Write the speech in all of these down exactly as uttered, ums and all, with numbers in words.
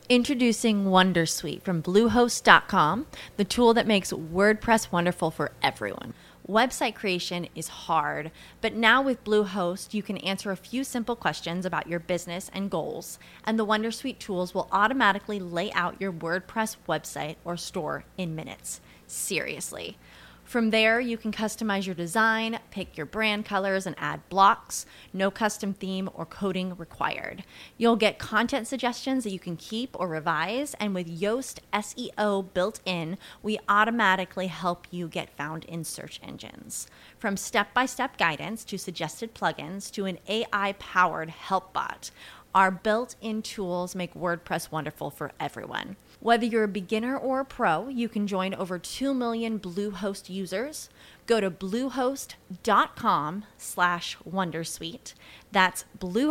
Introducing Wondersuite from Bluehost dot com, the tool that makes WordPress wonderful for everyone. Website creation is hard, but now with Bluehost, you can answer a few simple questions about your business and goals, and the Wondersuite tools will automatically lay out your WordPress website or store in minutes. Seriously. From there, you can customize your design, pick your brand colors, and add blocks. No custom theme or coding required. You'll get content suggestions that you can keep or revise, and with Yoast S E O built in, we automatically help you get found in search engines. From step-by-step guidance to suggested plugins to an A I-powered help bot, our built-in tools make WordPress wonderful for everyone. Whether you're a beginner or a pro, you can join over two million Bluehost users. Go to bluehost.com slash wondersuite. That's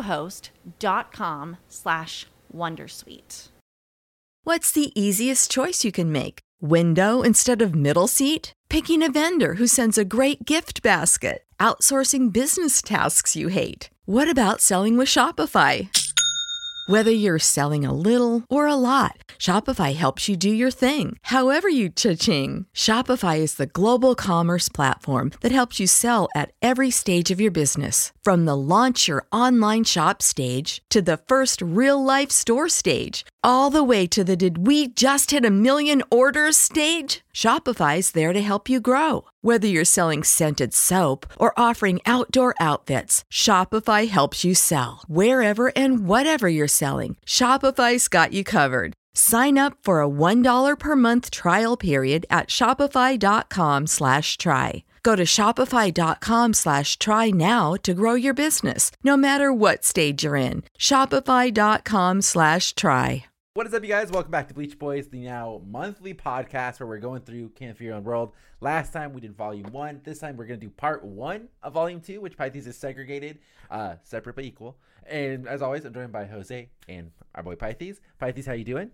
bluehost.com slash wondersuite. What's the easiest choice you can make? Window instead of middle seat? Picking a vendor who sends a great gift basket? Outsourcing business tasks you hate? What about selling with Shopify? Whether you're selling a little or a lot, Shopify helps you do your thing, however you cha-ching. Shopify is the global commerce platform that helps you sell at every stage of your business. From the launch your online shop stage to the first real-life store stage, all the way to the did we just hit a million orders stage. Shopify's there to help you grow. Whether you're selling scented soap or offering outdoor outfits, Shopify helps you sell. Wherever and whatever you're selling, Shopify's got you covered. Sign up for a one dollar per month trial period at shopify.com slash try. Go to shopify.com slash try now to grow your business, no matter what stage you're in. Shopify.com slash try. What is up, you guys? Welcome back to Bleach Boys, the now monthly podcast where we're going through Can't Fear Your Own World. Last time we did volume one. This time we're going to do part one of volume two, which Pythes is segregated, uh, separate but equal. And as always, I'm joined by Jose and our boy Pythes. Pythes, how you doing?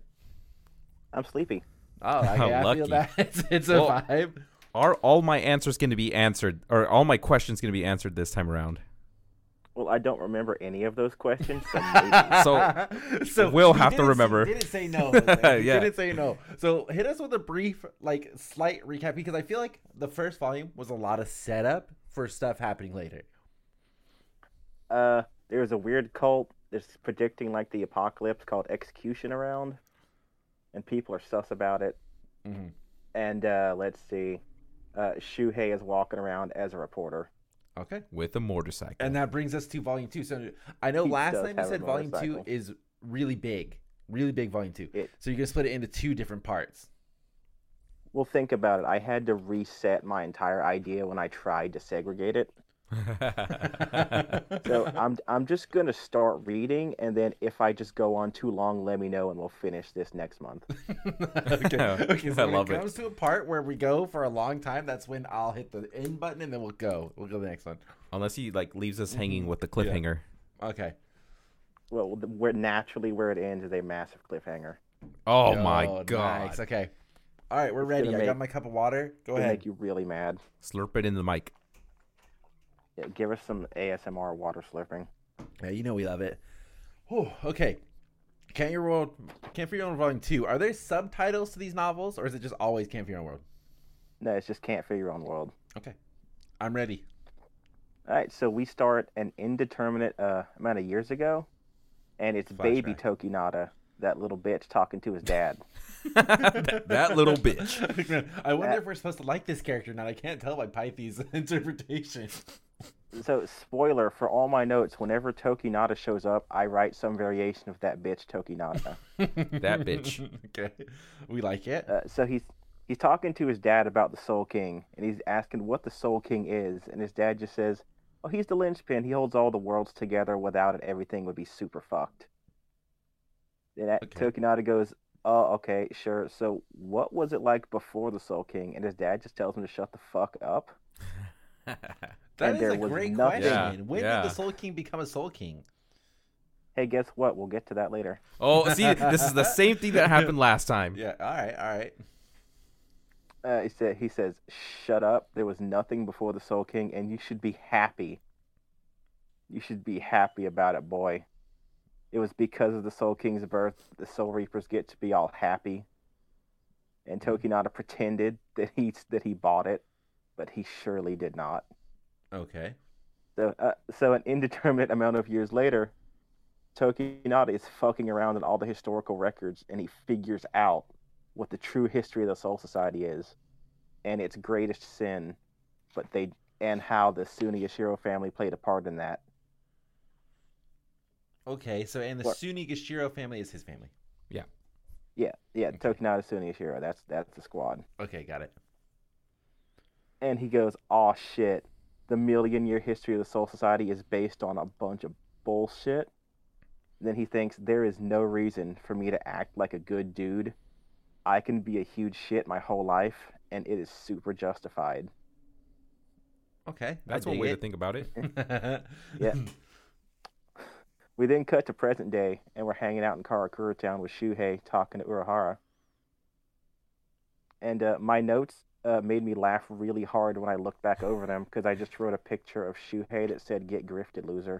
I'm sleepy. Oh, I, I feel that. It's, it's a well, vibe. Are all my answers going to be answered, or all my questions going to be answered this time around? Well, I don't remember any of those questions. So, maybe. so, so we'll have to remember. He didn't say no. He yeah. didn't say no. So hit us with a brief, like, slight recap, because I feel like the first volume was a lot of setup for stuff happening later. Uh, there's a weird cult that's predicting, like, the apocalypse called Execution around, and people are sus about it. Mm-hmm. And uh, let's see. Uh, Shuhei is walking around as a reporter. Okay. With a motorcycle. And that brings us to volume two. So I know He last does time you have a said volume two motorcycle. is really big. Really big volume two. It- so you're going to split it into two different parts. Well, think about it. I had to reset my entire idea when I tried to segregate it. So I'm I'm just gonna start reading, and then if I just go on too long, let me know, and we'll finish this next month. okay. Okay. So I when love it it. comes to a part where we go for a long time, that's when I'll hit the end button, and then we'll go. We'll go to the next one. Unless he like leaves us hanging with the cliffhanger. Okay. Well, where naturally where it ends is a massive cliffhanger. Oh, Oh, my god! Nice. Okay. All right, we're It's ready. gonna I make- got my cup of water. Go It'll ahead. make you really mad. Slurp it in the mic. Yeah, give us some A S M R water slurping. Yeah, you know we love it. Whew, okay. Can't Your World, Can't Fear Your Own Volume two. Are there subtitles to these novels, or is it just always Can't Fear Your Own World? No, it's just Can't Fear Your Own World. Okay. I'm ready. All right, so we start an indeterminate uh, amount of years ago, and it's baby Flashback. Tokinata, that little bitch, talking to his dad. that, that little bitch. I wonder That- if we're supposed to like this character now. I can't tell by Pythes' interpretation. So, spoiler, for all my notes, whenever Tokinata shows up, I write some variation of that bitch Tokinata. That bitch. Okay. We like it. Uh, so he's he's talking to his dad about the Soul King, and he's asking what the Soul King is, and his dad just says, oh, he's the linchpin. He holds all the worlds together. Without it, everything would be super fucked. Then that Okay. Tokinata goes, oh, okay, sure. So what was it like before the Soul King? And his dad just tells him to shut the fuck up. That and is there a was great nothing- question. Yeah, When yeah. did the Soul King become a Soul King? Hey, guess what? We'll get to that later. Oh, see, this is the same thing that happened last time. Yeah. All right. All right. Uh, he, said, he says, shut up. There was nothing before the Soul King, and you should be happy. You should be happy about it, boy. it was because of the Soul King's birth the Soul Reapers get to be all happy. And Tokinata pretended that he that he bought it, but he surely did not. Okay. So, uh, so an indeterminate amount of years later, Tokinata is fucking around in all the historical records, and he figures out what the true history of the Soul Society is, and its greatest sin, but they and how the Suna Yashiro family played a part in that. Okay, so and the What? Suni Gashiro family is his family. Yeah. Yeah, yeah, Okay. Tokinata Suna Yashiro. That's that's the squad. Okay, got it. And he goes, "Aw, shit. The million-year history of the Soul Society is based on a bunch of bullshit." And then he thinks, there is no reason for me to act like a good dude. I can be a huge shit my whole life, and it is super justified. Okay, That's I one dig way it. to think about it. Yeah. We then cut to present day, and we're hanging out in Karakura Town with Shuhei talking to Urahara. And uh, my notes uh, made me laugh really hard when I looked back over them, because I just wrote a picture of Shuhei that said, "Get grifted, loser."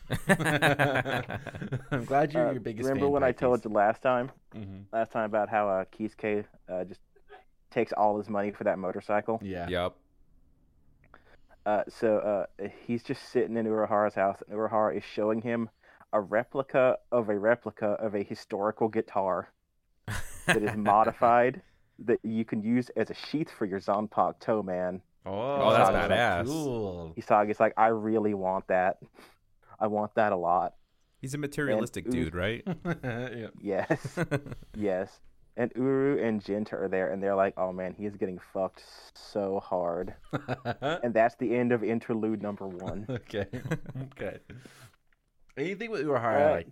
I'm glad you're Uh, your biggest remember fan, when I told you last time? Mm-hmm. Last time about how uh, Kisuke uh, just takes all his money for that motorcycle? Yeah. Yep. Uh, so uh, he's just sitting in Urahara's house, and Urahara is showing him a replica of a replica of a historical guitar that is modified that you can use as a sheath for your Zanpakuto toe, man. Oh, Oh, that's Hisage's badass. Cool. Hisage's like, I really want that. I want that a lot. He's a materialistic ooh. dude, right? Yeah. Yes, yes. And Uru and Jinta are there, and they're like, oh man, he is getting fucked so hard. And that's the end of interlude number one. Okay. Okay. Anything with Urahara, I Alright. like.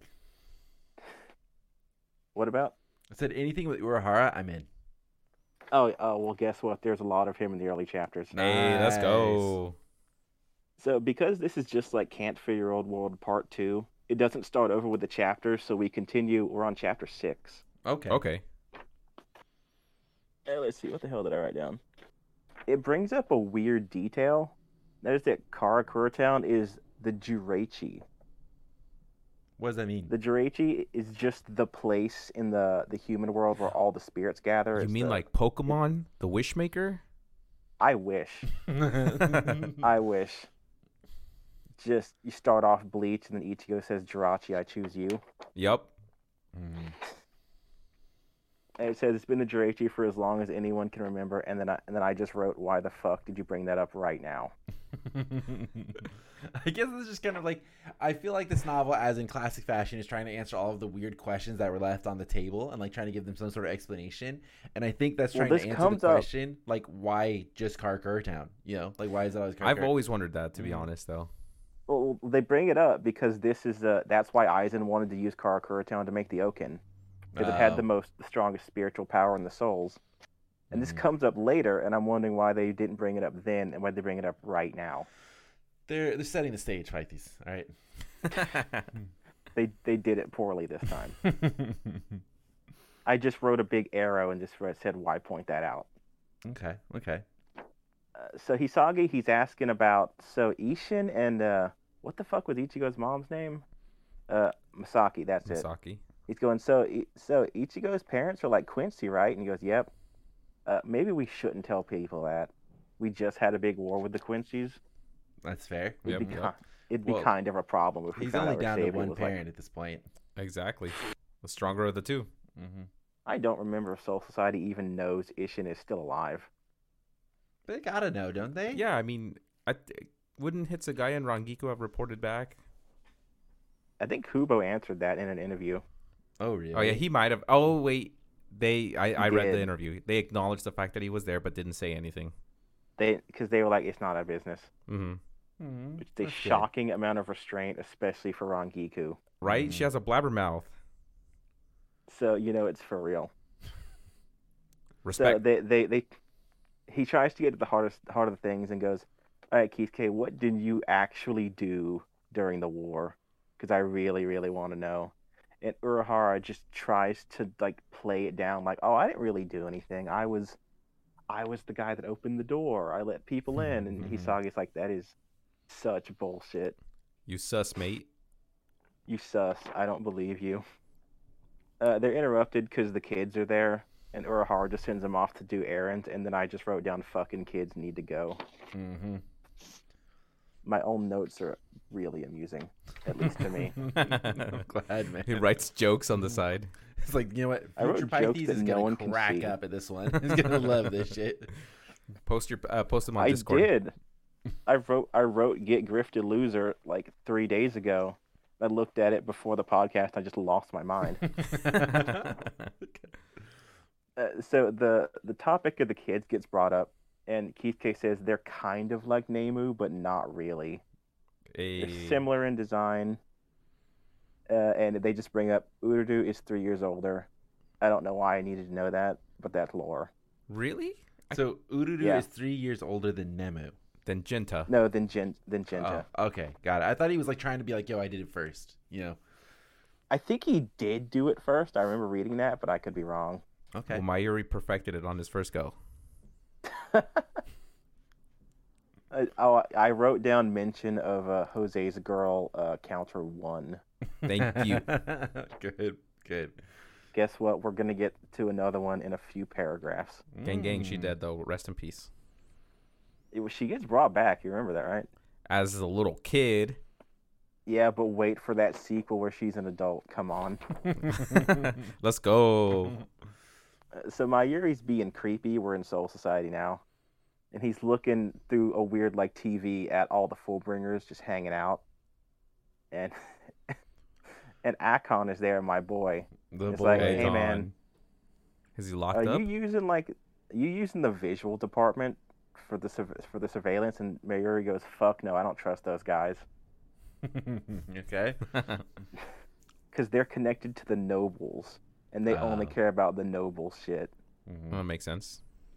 What about? I said anything with Urahara, I'm in. Oh, oh, well, guess what? There's a lot of him in the early chapters. Hey, let's go. So because this is just like Can't Figure Old World Part two, it doesn't start over with the chapters, so we continue. We're on chapter six. Okay. Okay. Uh, let's see, what the hell did I write down? It brings up a weird detail. That is that Karakura Town is the Jureichi. What does that mean? The Jureichi is just the place in the, the human world where all the spirits gather. You It's mean the- like Pokemon, the Wishmaker? I wish. I wish. Just, you start off Bleach, and then Ichigo says, Jirachi, I choose you. Yep. Mm. And it says it's been the Jirachi for as long as anyone can remember, and then I, and then I just wrote, why the fuck did you bring that up right now? I guess it's just kind of like, I feel like this novel, as in classic fashion, is trying to answer all of the weird questions that were left on the table and like trying to give them some sort of explanation. And I think that's Well, trying this to answer comes the up- question, like, why just Karakura Town? You know, like, why is it always Karakura? I've always wondered that, to be Mm. honest, though. Well, they bring it up because this is uh, that's why Aizen wanted to use Karakura Town to make the Okin. Because it had Oh. the most, the strongest spiritual power in the souls. And this Mhm. comes up later, and I'm wondering why they didn't bring it up then, and why they bring it up right now. They're they're setting the stage, Pythes. All right. They they did it poorly this time. I just wrote a big arrow and just wrote- said, why point that out? Okay. Okay. Uh, so Hisagi, he's asking about, so Ishin and, uh, what the fuck was Ichigo's mom's name? Uh, Masaki, that's it. Misaki. He's going, so I- so Ichigo's parents are like Quincy, right? And he goes, yep. Uh, maybe we shouldn't tell people that. We just had a big war with the Quincy's. That's fair. It'd, Yep, be, yep. ki- it'd be Well, kind of a problem if we He's found only out down to Rastavia one was like- parent at this point. Exactly. The stronger of the two. Mm-hmm. I don't remember if Soul Society even knows Ishin is still alive. They gotta know, don't they? Yeah, I mean, I th- wouldn't Hitsugaya and Rangiku have reported back? I think Kubo answered that in an interview. Oh, really? Oh, yeah, he might have. Oh, wait. They, I, I read the did. interview. They acknowledged the fact that he was there, but didn't say anything. They because they were like, it's not our business. Mm-hmm. Mhm. Which is a That's good. shocking amount of restraint, especially for Rangiku. Right? Mhm. She has a blabbermouth. So you know it's for real. Respect. So they, they, they, he tries to get to the hardest, heart of the things and goes, all right, Kisuke, what did you actually do during the war? Because I really, really want to know. And Urahara just tries to like play it down, like, oh, I didn't really do anything. I was, I was the guy that opened the door. I let people in. And Mhm. Hisage's like, that is such bullshit. You sus, mate. You sus. I don't believe you. Uh, they're interrupted because the kids are there, and Urahara just sends them off to do errands, and then I just wrote down fucking kids need to go. Mm-hmm. My own notes are really amusing, at least to me. I'm glad, man. He writes jokes on the side. It's like, you know what? I wrote Future jokes Pythes that is no gonna one can crack see. up at this one. He's gonna love this shit. Post your uh, post them on I Discord. did. I wrote I wrote Get Grifted Loser like three days ago. I looked at it before the podcast. I just lost my mind. Uh, so the the topic of the kids gets brought up, and Keith K says they're kind of like Nemu, but not really. They're A... similar in design, uh, and they just bring up Urdu is three years older. I don't know why I needed to know that, but that's lore. Really? So Ururu Yeah. is three years older than Nemu. Then Genta. No, than Gen than Genja. Oh, okay, got it. I thought he was like trying to be like, yo, I did it first. You know? I think he did do it first. I remember reading that, but I could be wrong. Okay. Well, Mayuri perfected it on his first go. I, oh, I wrote down mention of uh, Jose's girl uh, counter one. Thank you. Good, good. Guess what? We're gonna get to another one in a few paragraphs. Gang, gang, she Mm. dead though. Rest in peace. It was, she gets brought back. You remember that, right? As a little kid. Yeah, but wait for that sequel where she's an adult. Come on. Let's go. Uh, So Mayuri's being creepy. We're in Soul Society now, and he's looking through a weird like T V at all the Fullbringers just hanging out, and and Akon is there, my boy. The It's boy. like, Hey, hey, man. Is he locked Are up? you using like you using the visual department for the sur- for the surveillance? And Mayuri goes, "Fuck no, I don't trust those guys Okay. because they're connected to the nobles, and they only Oh. care about the noble shit." Mhm. Well, that makes sense.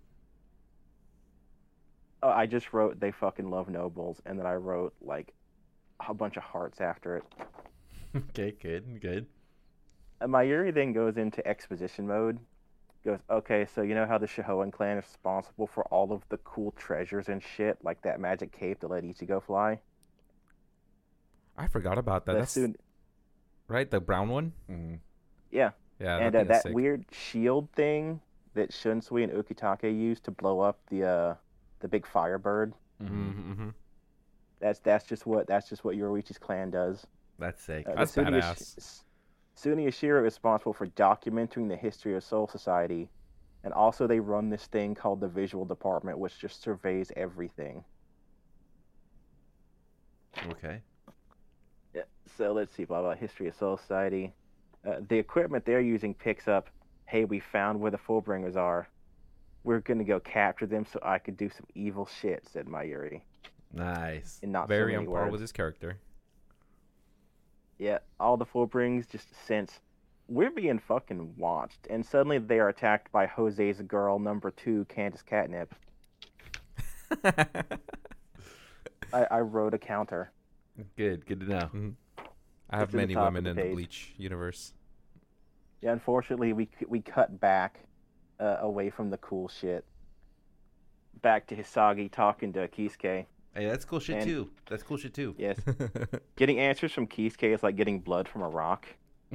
Oh, I just wrote they fucking love nobles, and then I wrote like a bunch of hearts after it. Okay, good, good. And Mayuri then goes into exposition mode. Goes, okay, so you know how the Shohoan clan is responsible for all of the cool treasures and shit, like that magic cape that let Ichigo fly? I forgot about that. The That's soon- right, the brown one. Mhm. yeah, Yeah, and that uh, thing is that sick. weird shield thing that Shunsui and Ukitake used to blow up the uh, the big firebird. Mhm. Mm-hmm, mm-hmm. That's that's just what that's just what Yoruichi's clan does. That's sick. Uh, the That's Suni badass. Yash- Suni Yashiro is responsible for documenting the history of Soul Society, and also they run this thing called the Visual Department, which just surveys everything. Okay. Yeah. So let's see, blah blah. History of Soul Society. Uh, the equipment they're using picks up. Hey, we found where the Fullbringers are. We're gonna go capture them so I could do some evil shit," said Mayuri, Nice. in not Very so on many par words. with his character. Yeah, all the Fullbringers just sense we're being fucking watched, and suddenly they are attacked by Jose's girl number two, Candace Catnip. I, I wrote a counter. Good, good to know. I have It's in the many top of women the in the page. Bleach universe. Yeah, unfortunately, we we cut back uh, away from the cool shit. Back to Hisagi talking to Kisuke. Hey, that's cool shit And- too. That's cool shit too. Yes, getting answers from Kisuke is like getting blood from a rock.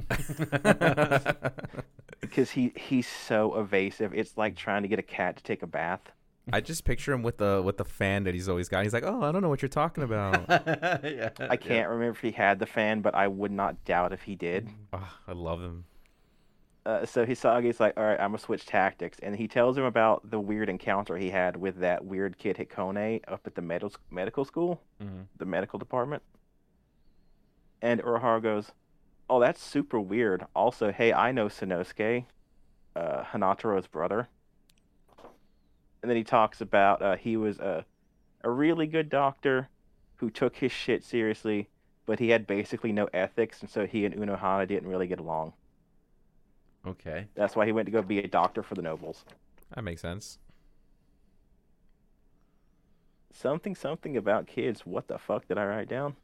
Because he, he's so evasive. It's like trying to get a cat to take a bath. I just picture him with the with the fan that he's always got. He's like, "Oh, I don't know what you're talking about." Yeah, I can't remember if he had the fan, but I would not doubt if he did. Oh, I love him. Uh, so Hisagi's like, all right, I'm going to switch tactics. And he tells him about the weird encounter he had with that weird kid Hikone up at the med- medical school, Mhm. the medical department. And Urahara goes, oh, that's super weird. Also, hey, I know Sanosuke, uh, Hanataro's brother. And then he talks about uh, he was a, a really good doctor who took his shit seriously, but he had basically no ethics, and so he and Unohana didn't really get along. Okay. That's why he went to go be a doctor for the nobles. That makes sense. Something, something about kids. What the fuck did I write down?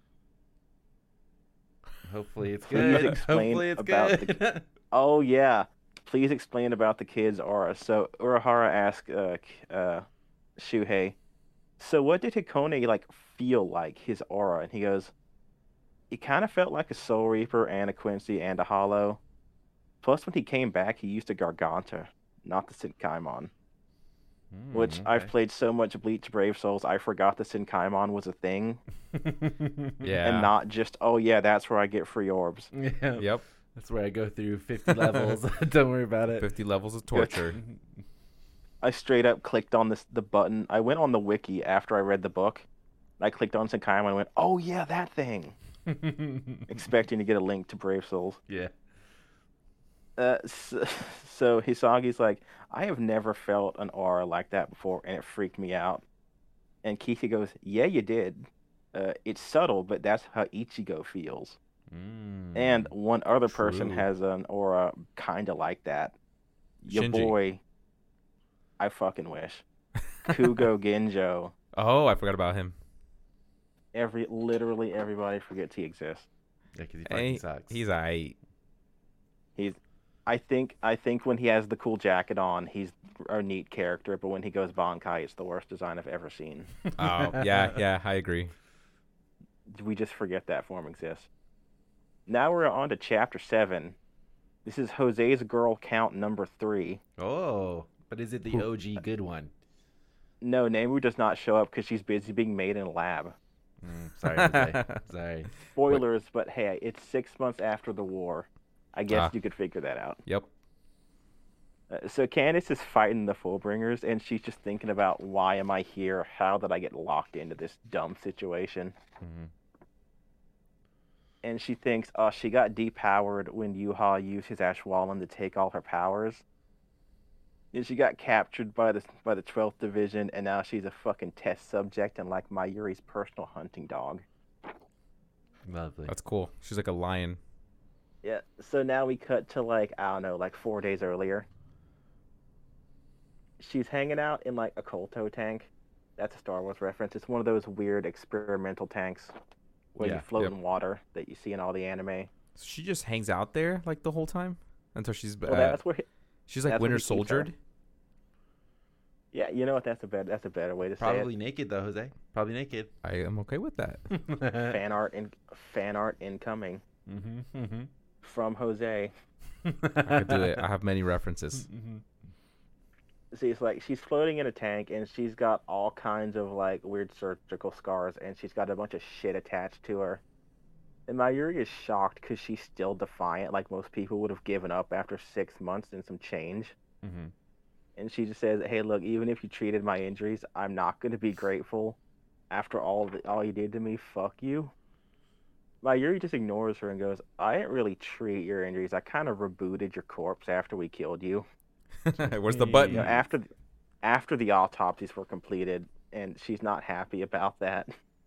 Hopefully it's Please good. explain Hopefully it's about good. Oh, yeah. Please explain about the kids' aura. So Urahara asked uh, K- uh, Shuhei, so what did Hikone, like, feel like, his aura? And he goes, he kind of felt like a Soul Reaper and a Quincy and a Hollow. Plus, when he came back, he used a Garganta, not the Sinkaimon. Mm, Which okay. I've played so much Bleach Brave Souls, I forgot the Sinkaimon was a thing. Yeah. And not just, oh yeah, that's where I get free orbs. Yeah. Yep. That's where I go through fifty levels. Don't worry about it. fifty levels of torture. I straight up clicked on this the button. I went on the wiki after I read the book. I clicked on Sinkaimon and went, oh yeah, that thing. Expecting to get a link to Brave Souls. Yeah. Uh, so, so Hisagi's like, I have never felt an aura like that before, and it freaked me out. And Kishi goes, yeah, you did. Uh, it's subtle, but that's how Ichigo feels. Mm. And one other person True. has an aura kind of like that. Your Shinji. boy, I fucking wish. Kugo Genjo. Oh, I forgot about him. Every literally everybody forgets he exists. Yeah, 'cause he fucking Hey, sucks. he's aight. He's, I think, I think when he has the cool jacket on, he's a neat character. But when he goes Bankai, it's the worst design I've ever seen. Oh, yeah, yeah, I agree. We just forget that form exists. Now we're on to chapter seven. This is Jose's girl count number three. Oh, but is it the O G good one? No, Nemu does not show up because she's busy being made in a lab. Mm, sorry, Jose. Sorry. Spoilers, but hey, it's six months after the war. I guess Ah. you could figure that out. Yep. Uh, so Candace is fighting the Fullbringers, and she's just thinking about, why am I here? How did I get locked into this dumb situation? Mhm. And she thinks, oh, she got depowered when Yuha used his Ashwallen to take all her powers. And she got captured by the by the twelfth Division, and now she's a fucking test subject and like Mayuri's personal hunting dog. Lovely. That's cool. She's like a lion. Yeah, so now we cut to, like, I don't know, like four days earlier. She's hanging out in, like, a Kolto tank. That's a Star Wars reference. It's one of those weird experimental tanks where Yeah, you float yep. in water that you see in all the anime. So she just hangs out there like the whole time until she's uh, Well, that's where... He, she's like that's where Winter he keeps her. Soldiered. yeah, you know what? That's a better, that's a better way to Probably say naked though, Jose. Probably naked. I am okay with that. it. Fan art, in, fan art incoming Mm-hmm. Mm-hmm. from Jose. I could do it. I have many references. Mm-hmm. See, it's like she's floating in a tank, and she's got all kinds of, like, weird surgical scars, and she's got a bunch of shit attached to her. And Mayuri is shocked because she's still defiant, like most people would have given up after six months and some change. Mm-hmm. And she just says, hey, look, even if you treated my injuries, I'm not going to be grateful. After all the, all you did to me, fuck you. Mayuri just ignores her and goes, I didn't really treat your injuries. I kind of rebooted your corpse after we killed you. Where's the button? You know, after the, after the autopsies were completed, and she's not happy about that.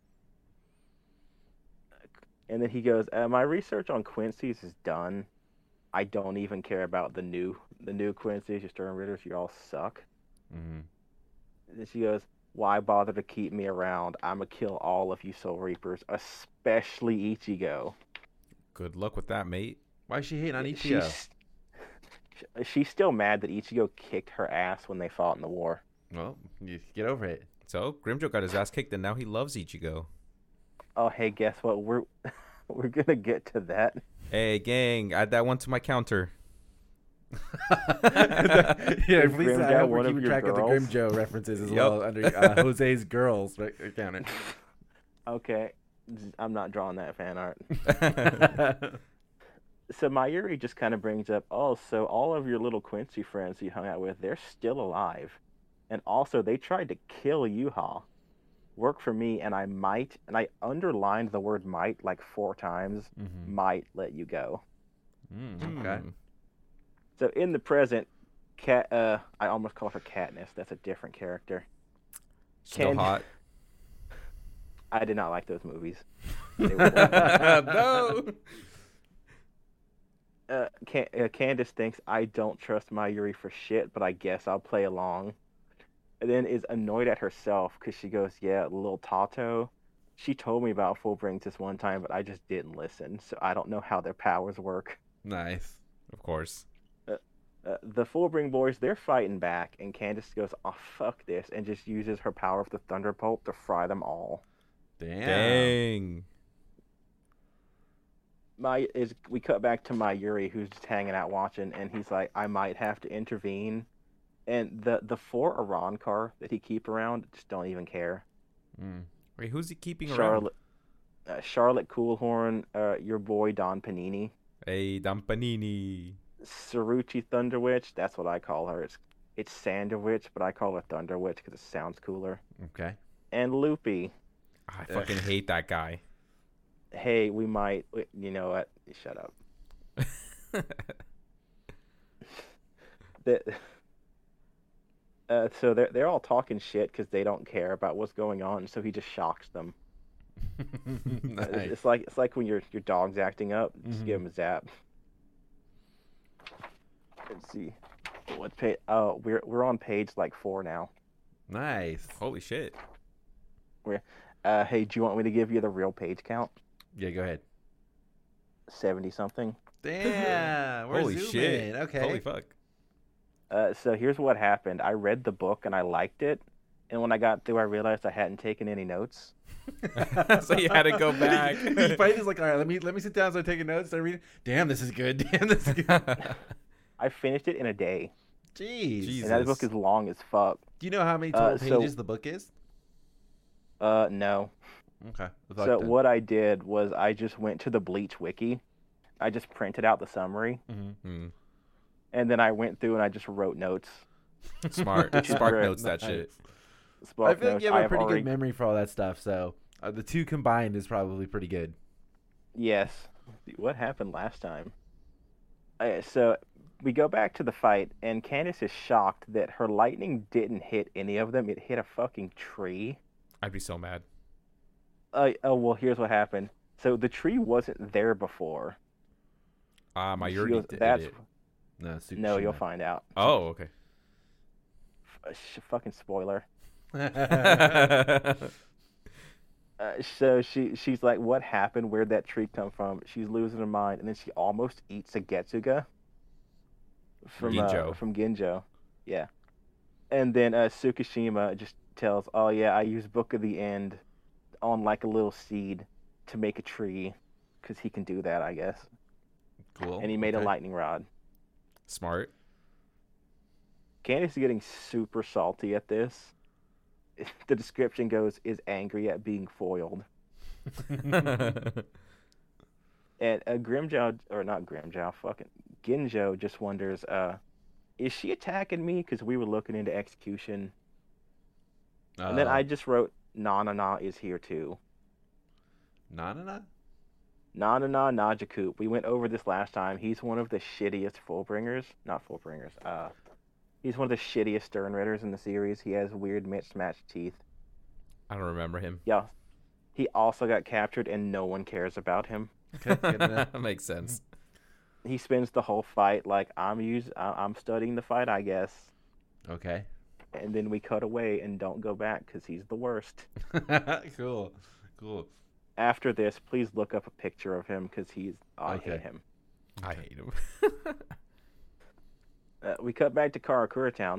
And then he goes, uh, my research on Quincy's is done. I don't even care about the new the new Quincy's, your Stern Ritters, you all suck. Mm-hmm. And she goes, why bother to keep me around? I'm going to kill all of you Soul Reapers, especially Ichigo. Good luck with that, mate. Why is she hating on Ichigo? She's, she's still mad that Ichigo kicked her ass when they fought in the war. Well, you get over it. So Grimjo got his ass kicked, and now he loves Ichigo. Oh, hey, guess what? We're we're going to get to that. Hey, gang, add that one to my counter. Yeah, Is please. I Grimjow hope we're one of keeping your track of the girls? Grimjo references as Yep. well under uh, Jose's girls right, counter. Okay, I'm not drawing that fan art. So Mayuri just kind of brings up, oh, so all of your little Quincy friends you hung out with, they're still alive. And also, they tried to kill Yuha. Work for me, and I might, and I underlined the word might like four times, Mm-hmm. might let you go. Mm, okay. Hmm. So in the present, Cat, uh, I almost called her Katniss. That's a different character. Still Can- hot. I did not like those movies. They were bad. No. uh, Can- uh, Candace thinks I don't trust Mayuri for shit, but I guess I'll play along. And then is annoyed at herself because she goes, yeah, little Tato. She told me about Fullbrings this one time, but I just didn't listen, so I don't know how their powers work. Nice. Of course. Uh, the Fullbring boys, they're fighting back, and Candace goes, oh, fuck this, and just uses her power of the Thunderbolt to fry them all. Damn. Dang. my is we cut back to my Yuri, who's just hanging out watching, and he's like, I might have to intervene. And the the four Iran car that he keep around just don't even care. Mm. Wait, who's he keeping around? Charlotte, uh, Charlotte Coolhorn, uh, your boy Don Panini, Hey, Dampanini. Saruchi Thunderwitch. That's what I call her. It's it's Sanderwitch, but I call her Thunderwitch because it sounds cooler. Okay. And Loopy. I fucking hate that guy. Hey, we might. You know what? Shut up. that. Uh, so they're they're all talking shit because they don't care about what's going on. So he just shocks them. Nice. It's, it's like it's like when your your dog's acting up. Just Mhm. give him a zap. Let's see. What page? Oh, we're we're on page like four now. Nice. Holy shit. Uh, hey, do you want me to give you the real page count? Yeah, go ahead. Seventy something. Damn. We're Holy zooming. shit. Okay. Holy fuck. Uh, so here's what happened. I read the book and I liked it, and when I got through, I realized I hadn't taken any notes. So you had to go back. He probably just like, all right, let me let me sit down, so I take notes, start reading. Damn, this is good. Damn, this is good. I finished it in a day, Jeez. Jeez. and that Jesus. book is long as fuck. Do you know how many Uh, total so- pages the book is? Uh, no. Okay. So what I did was I just went to the Bleach wiki. I just printed out the summary, Mm-hmm. Hmm. and then I went through and I just wrote notes. Smart. Which is Spark great. notes that shit. I Spark feel like notes. you have I a pretty already... good memory for all that stuff, so uh, the two combined is probably pretty good. Yes. What happened last time? Okay, so we go back to the fight, and Candace is shocked that her lightning didn't hit any of them. It hit a fucking tree. I'd be so mad. Uh, oh, well, here's what happened. So the tree wasn't there before. Ah, my She Yuri goes, did That's it. No, Tsukushima. No, you'll find out. Oh, okay. F- sh- fucking spoiler. find. Uh, so she she's like, what happened? Where'd that tree come from? She's losing her mind, and then she almost eats a Getsuga from uh, Ginjo. from Ginjo. Yeah. And then uh, Tsukushima just tells, oh yeah, I used Book of the End on like a little seed to make a tree, because he can do that, I guess. Cool. And he made okay. a lightning rod. Smart. Candace is getting super salty at this. The description goes, is angry at being foiled. And uh, Grimjow, or not Grimjow, fucking Ginjo just wonders, uh, is she attacking me because we were looking into execution? And then Uh, I just wrote, Nanana is here too. Nanana? Nanana Najakoop. We went over this last time. He's one of the shittiest Fullbringers. Not Fullbringers. Uh, he's one of the shittiest Sternritters in the series. He has weird mismatched teeth. I don't remember him. Yeah. He also got captured and no one cares about him. Okay, good enough. Makes sense. He spends the whole fight like, I'm use I- I'm studying the fight, I guess. Okay. And then we cut away and don't go back because he's the worst. Cool. Cool. After this, please look up a picture of him because he's I Okay. hate him. I hate him. Uh, we cut back to Karakura Town.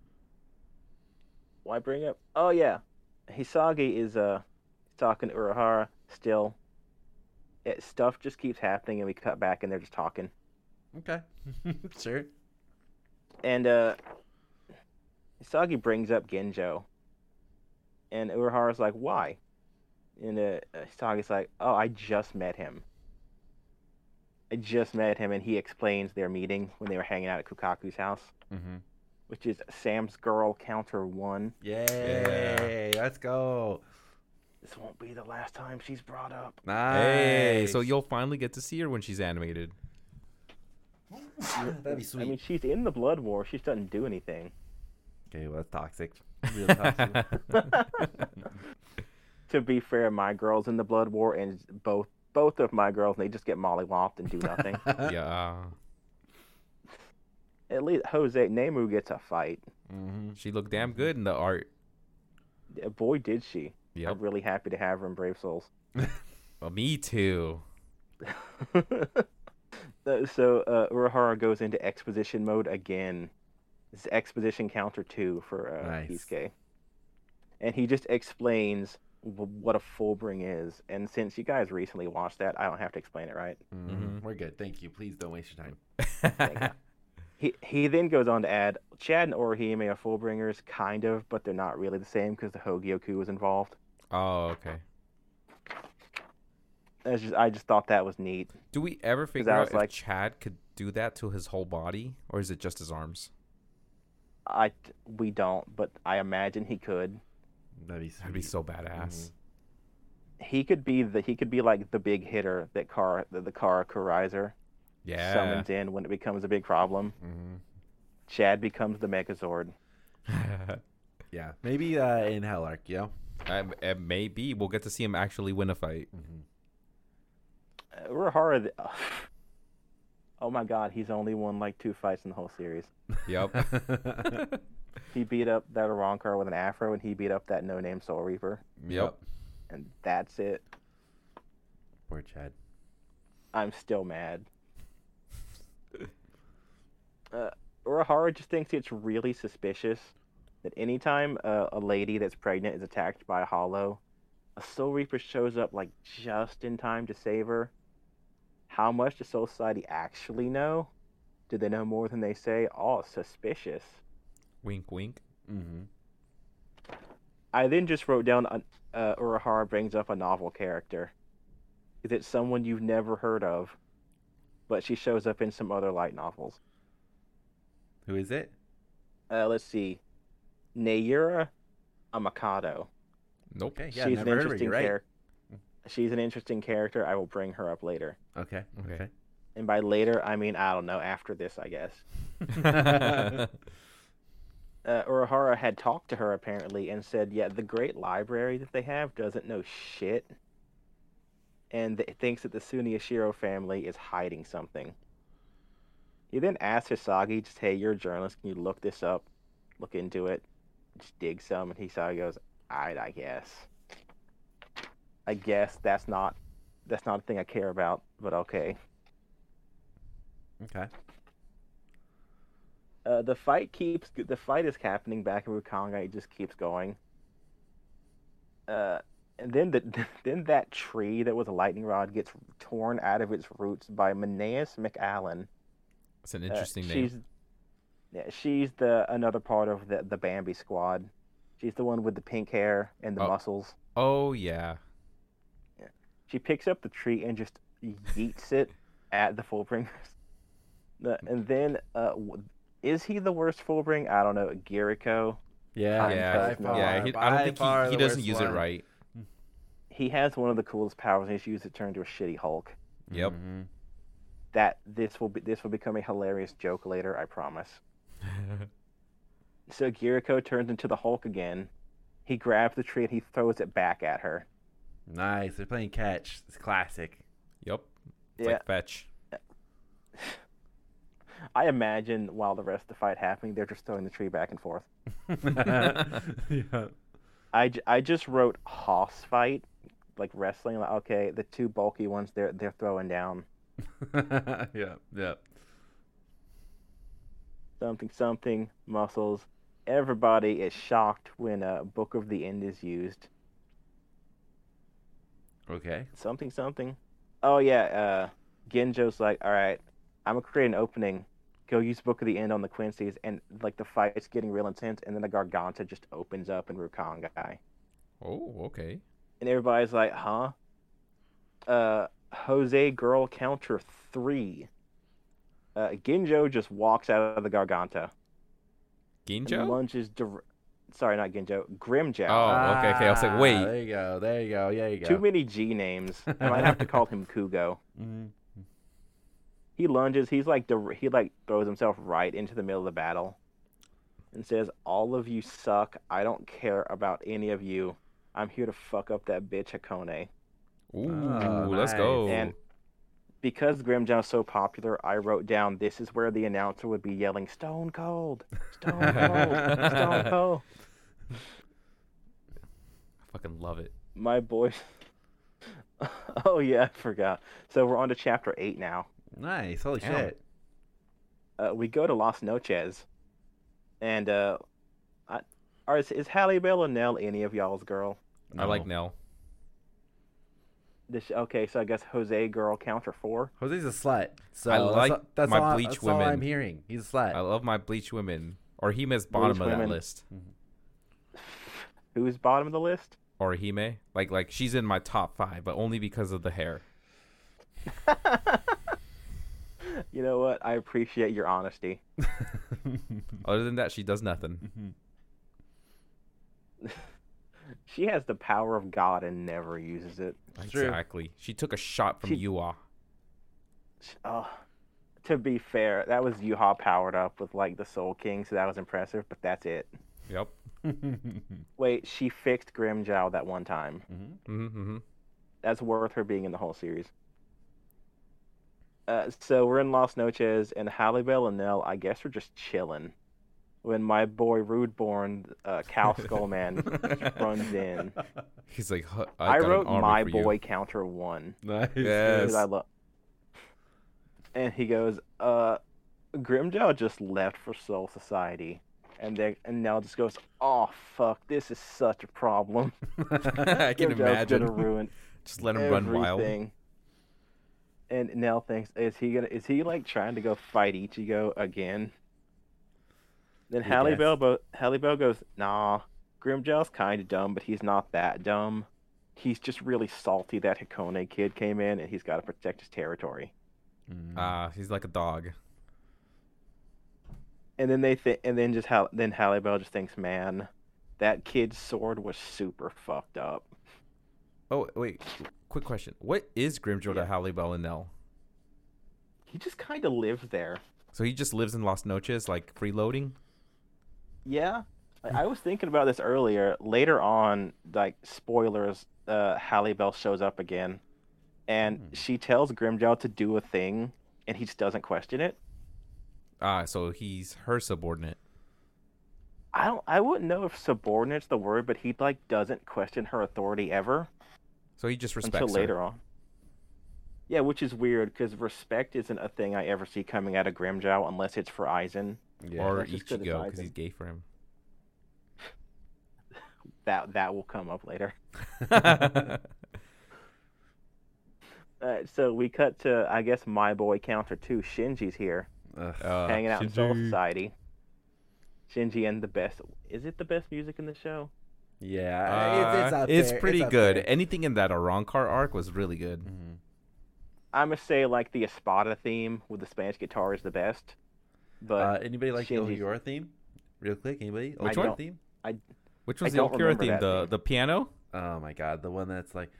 Why bring up? Oh yeah, Hisagi is uh talking to Urahara still. It, stuff just keeps happening, and we cut back, and they're just talking. Okay. Sure. And uh, Hisagi brings up Genjo, and Urahara's like, "Why?" And uh, Hisagi's like, "Oh, I just met him. I just met him," and he explains their meeting when they were hanging out at Kukaku's house, Mm-hmm. which is Sam's girl counter one. Yay! Let's go. This won't be the last time she's brought up. Nice. Hey, so you'll finally get to see her when she's animated. That'd be sweet. I mean, she's in the Blood War. She doesn't do anything. okay, well that's toxic. Real toxic. To be fair, my girl's in the Blood War, and both both of my girls, they just get mollywopped and do nothing. Yeah. At least Jose Nemu gets a fight. Mm-hmm. She looked damn good in the art. Yeah, boy, did she. Yep. I'm really happy to have her in Brave Souls. Well, me too. Uh, so uh, Urahara goes into exposition mode again. This is exposition counter two for uh, Nice. Kisuke. And he just explains w- what a Fullbring is. And since you guys recently watched that, I don't have to explain it, right? Mm, Mhm. We're good. Thank you. Please don't waste your time. Thank you. He he then goes on to add, Chad and Orihime are Fullbringers, kind of, but they're not really the same because the Hogyoku was involved. Oh, okay. That's just, I just thought that was neat. Do we ever figure I out was if like- Chad could do that to his whole body, or is it just his arms? I we don't, but I imagine he could. That'd be That'd be sweet. so badass. He could be the he could be like the big hitter that Kara the, the Kara Kurizer Yeah. summons in when it becomes a big problem. Mm-hmm. Chad becomes the Megazord. Yeah, maybe uh, in Hell Arc, you know. um, it may be. We'll get to see him actually win a fight. Uh, Urahara, th- oh my God, he's only won like two fights in the whole series. Yep. He beat up that Arankar with an afro, and he beat up that no-name Soul Reaper, Yep. and that's it. Poor Chad. I'm still mad. Uh, Urahara just thinks it's really suspicious that anytime uh, a lady that's pregnant is attacked by a hollow, a Soul Reaper shows up like just in time to save her. How much does Soul Society actually know? Do they know more than they say? Oh, suspicious. Wink, wink. Mm-hmm. I then just wrote down uh, uh, Urahara brings up a novel character. Is it someone you've never heard of, but she shows up in some other light novels? Who is it? Uh, let's see. Nayura Amakado. Nope. Okay, yeah, She's an never heard of her. interesting You're right. character. She's an interesting character. I will bring her up later. Okay. Okay. Okay. And by later, I mean, I don't know, after this, I guess. Uh, Urahara had talked to her, apparently, and said, yeah, the great library that they have doesn't know shit. And th- thinks that the Suniyashiro family is hiding something. He then asks Hisagi, just, hey, you're a journalist, can you look this up? Look into it. Just dig some. And Hisagi goes, alright, I guess. I guess that's not that's not a thing I care about, but okay. Okay. Uh, the fight keeps the fight is happening back in Rukanga. It just keeps going. Uh, and then the then that tree that was a lightning rod gets torn out of its roots by Maneus McAllen. It's an Uh, interesting she's, name. Yeah, she's the another part of the the Bambi squad. She's the one with the pink hair and the Oh. muscles. Oh, yeah. She picks up the tree and just yeets it at the Fullbringers. The, and then, uh, w- is he the worst Fullbring? I don't know. Giriko. Yeah. Yeah, by he- far, yeah. He, I by don't think far he, he the doesn't worst use it one. right. He has one of the coolest powers, and he's used to turn into a shitty Hulk. Yep. Mhm. That this will be this will become a hilarious joke later, I promise. So Giriko turns into the Hulk again. He grabs the tree and he throws it back at her. Nice. They're playing catch. It's classic. Yep. It's Yeah. like fetch. I imagine while the rest of the fight happening, they're just throwing the tree back and forth. Yeah. I, j- I just wrote Hoss fight, like wrestling. Like, okay, the two bulky ones they're they're throwing down Yeah. Yeah. something something muscles. Everybody is shocked when uh, Book of the End is used. Okay. Something something. Oh yeah, uh, Genjo's like, all right, I'm gonna create an opening. Go use Book of the End on the Quincy's, and like the fight's getting real intense, and then the Garganta just opens up in Rukongai. Oh, okay. And everybody's like, huh? Uh, Jose Girl counter three. Uh, Genjo just walks out of the Garganta. And Ginjo? lunges dir- Sorry, not Genjo. Grimjow. Oh, okay, okay. I was like, wait. Ah, There you go. There you go. There you go. Too many G names. I might have to call him Kugo. Mhm. He lunges. He's like dir- he like throws himself right into the middle of the battle, and says, "All of you suck. I don't care about any of you. I'm here to fuck up that bitch Hakone." Ooh, Oh, let's nice. go. And because Grimjow's so popular, I wrote down this is where the announcer would be yelling, "Stone Cold, Stone Cold, Stone Cold." I fucking love it. My boy. Oh yeah, I forgot. So we're on to chapter eight now. Nice. Holy Damn. shit. Uh, we go to Las Noches, and uh, I, are, is, is Halle Bell Nell any of y'all's girl? I like No. Nell. This, okay, so I guess Jose girl counter four. Jose's a slut. So I that's like all- that's, my all, bleach that's all women. I'm hearing. He's a slut. I love my bleach women. Orhime's bottom Bleach of that women. list. Who's bottom of the list? Orihime, like like she's in my top five, but only because of the hair. You know what? I appreciate your honesty. Other than that, she does nothing. She has the power of God and never uses it. True. Exactly. She took a shot from She- Yua. Oh, to be fair, that was Yuha powered up with like the Soul King, so that was impressive. But that's it. Yep. Wait, she fixed Grimjow that one time. Mm-hmm, mm-hmm. That's worth her being in the whole series. Uh, so we're in Las Noches, and Halle Bell and Nell, I guess, are just chilling. When my boy Rudeborn, uh, Cow Skull Man, runs in. He's like, "Huh, I, I, got wrote an army my for boy You. counter one. Nice. Yes. Because I love. And he goes, uh, Grimjow just left for Soul Society. And they, and Nell just goes, oh, fuck, this is such a problem. I can Grimjow's imagine. gonna ruin Just let him run wild. everything. And Nell thinks, is he gonna? Is he like trying to go fight Ichigo again? Then I Halle guess. Bell, bo- Halle Bell goes, nah, Grimjow's kind of dumb, but he's not that dumb. He's just really salty that Hakone kid came in, and he's got to protect his territory. Mm. Ah, he's like a dog. And then they think, and then just how then Halle Bell just thinks, man, that kid's sword was super fucked up. Oh wait, quick question: what is Grimjow Yeah. to Halle Bell and Nell? He just kind of lives there. So he just lives in Las Noches, like freeloading. Yeah, I, I was thinking about this earlier. Later on, like spoilers, uh, Halle Bell shows up again, and she tells Grimjow to do a thing, and he just doesn't question it. Ah, so he's her subordinate. I don't. I wouldn't know if subordinate's the word, but he like doesn't question her authority ever So he just respects until her. later on. Yeah, which is weird because respect isn't a thing I ever see coming out of Grimjow unless it's for Aizen. Yeah. Or that's just 'cause it's Ichigo, because Aizen. he's gay for him. That that will come up later. Alright, so we cut to, I guess, my boy counter two. Shinji's here, Ugh. Uh, hanging out in Soul Shinji. Society. Shinji and the best. Is it the best music in the show? Yeah. Uh, it's, it's, up it's there. pretty up good. there. Anything in that Arankar arc was really good. Mhm. I'm gonna say like the Espada theme with the Spanish guitar is the best. But Uh, anybody like the Shinji's- Ohiora theme? Real quick, anybody? I Ohiora don't- theme? Which I one's the don't Okura remember theme? that The theme. the piano? Oh my god, the one that's like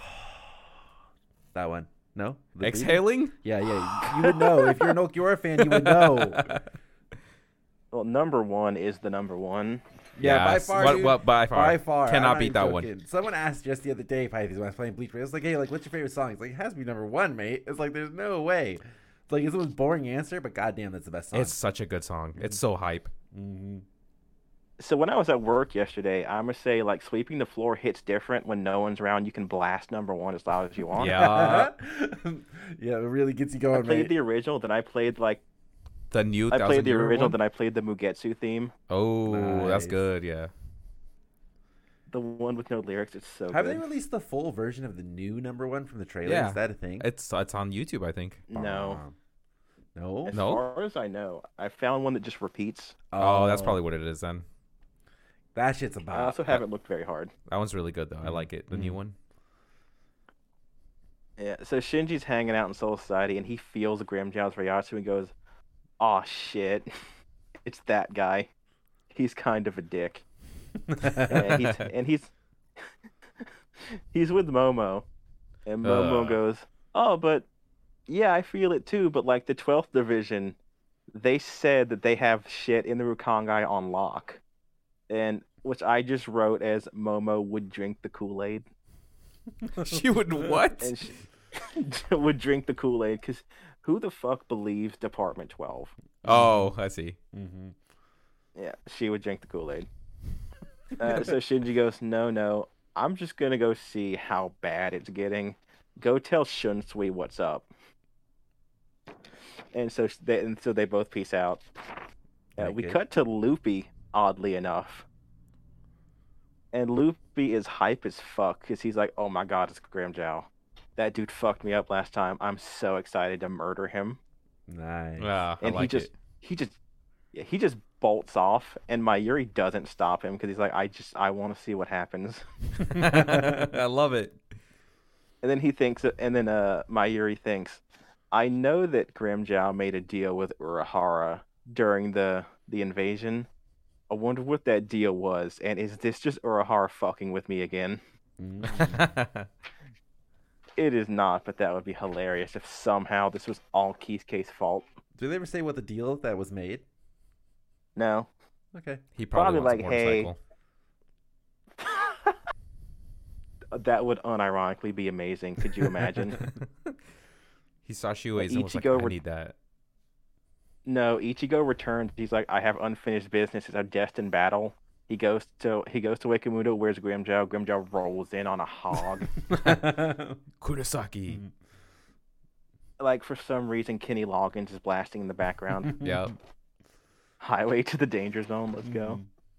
that one. No? The breathing? Exhaling? Yeah, yeah. You would know. If you're an Okiora fan, you would know. well, number one is the number one. Yeah, by Yes. far, What, dude. what, by far. By far. I'm Cannot not beat even that one. joking. Someone asked just the other day, Pythes, when I was playing Bleach, I was like, hey, like, what's your favorite song? It's like, it has to be number one, mate. It's like, there's no way. It's like, it's the most boring answer, but goddamn, that's the best song. It's such a good song. It's so hype. Mm-hmm. So when I was at work yesterday, I'm gonna say like sweeping the floor hits different when no one's around. You can blast number one as loud as you want. Yeah. Yeah, it really gets you I going, played mate. the original, then I played like The new I played thousand the year original, one? then I played the Mugetsu theme. Oh, that's Nice. good. Yeah. The one with no lyrics. It's so Have good. they released the full version of the new number one from the trailer? Yeah. Is that a thing? It's it's on YouTube, I think. No. Um, No? As No? far as I know, I found one that just repeats. Oh, that's probably what it is then. That shit's a I bop. also haven't looked very hard. That one's really good though. I like it. The new Mhm. one. Yeah. So Shinji's hanging out in Soul Society, and he feels Grimjow's Ryatsu and goes, "Aw, shit, it's that guy. He's kind of a dick." and he's and he's he's with Momo, and Momo Uh. goes, "Oh, but yeah, I feel it too. But like the twelfth division, they said that they have shit in the Rukongai on lock, and which I just wrote as Momo would drink the Kool-Aid She would what? and she would drink the Kool-Aid because who the fuck believes Department twelve? Oh, I see. Mm-hmm. Yeah, she would drink the Kool-Aid. Uh, so Shinji goes, no, no, I'm just gonna go see how bad it's getting. Go tell Shunsui what's up. And so sh- they, and so they both peace out. Uh, Very we good. cut to Loopy, oddly enough. And Luffy is hype as fuck because he's like, "Oh my god, it's Grimjow. That dude fucked me up last time. I'm so excited to murder him." Nice. Ah, I And he like just it. he just yeah, he just bolts off, and Mayuri doesn't stop him because he's like, "I just I want to see what happens." I love it. And then he thinks, and then uh, Mayuri thinks, "I know that Grimjow made a deal with Urahara during the the invasion. I wonder what that deal was, and is this just Urahara fucking with me again?" Mm. It is not, but that would be hilarious if somehow this was all Kisuke's fault. Did they ever say what the deal that was made? No. Okay. He probably, Probably wants like, a hey, motorcycle. That would unironically be amazing. Could you imagine? He saw shoelace and was like, Ichigo I re- need that. No, Ichigo returns. He's like, "I have unfinished business. It's a destined battle." He goes to he goes to Wakamuto. Where's Grimjow? Grimjow rolls in on a hog. Kurosaki. Like, for some reason, Kenny Loggins is blasting in the background. Yep. Highway to the danger zone. Let's go.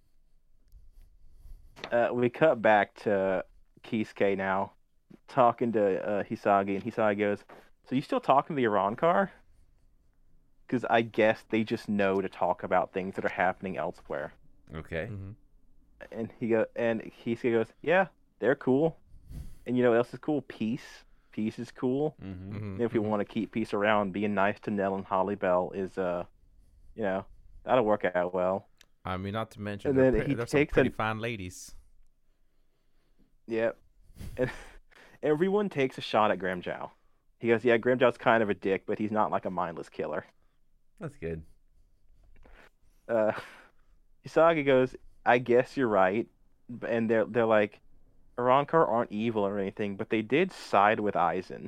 Mhm. Uh, we cut back to Kisuke now, talking to uh, Hisagi, and Hisagi goes, "So you still talking to the Iran car?" Because I guess they just know to talk about things that are happening elsewhere. Okay. hmm And he go and Kisuke goes, "Yeah, they're cool. And you know what else is cool? Peace. Peace is cool. Mm-hmm. hmm And if we want to keep peace around, being nice to Nell and Holly Bell is, uh, you know, that'll work out well." I mean, not to mention, And they're, then pre- he they're some takes pretty an- fine ladies. Yep. And everyone takes a shot at Grimjow. He goes, "Yeah, Grimjow's kind of a dick, but he's not like a mindless killer." That's good. Uh, Hisagi goes, "I guess you're right." B- And they're they're like, Arankar aren't evil or anything, but they did side with Aizen.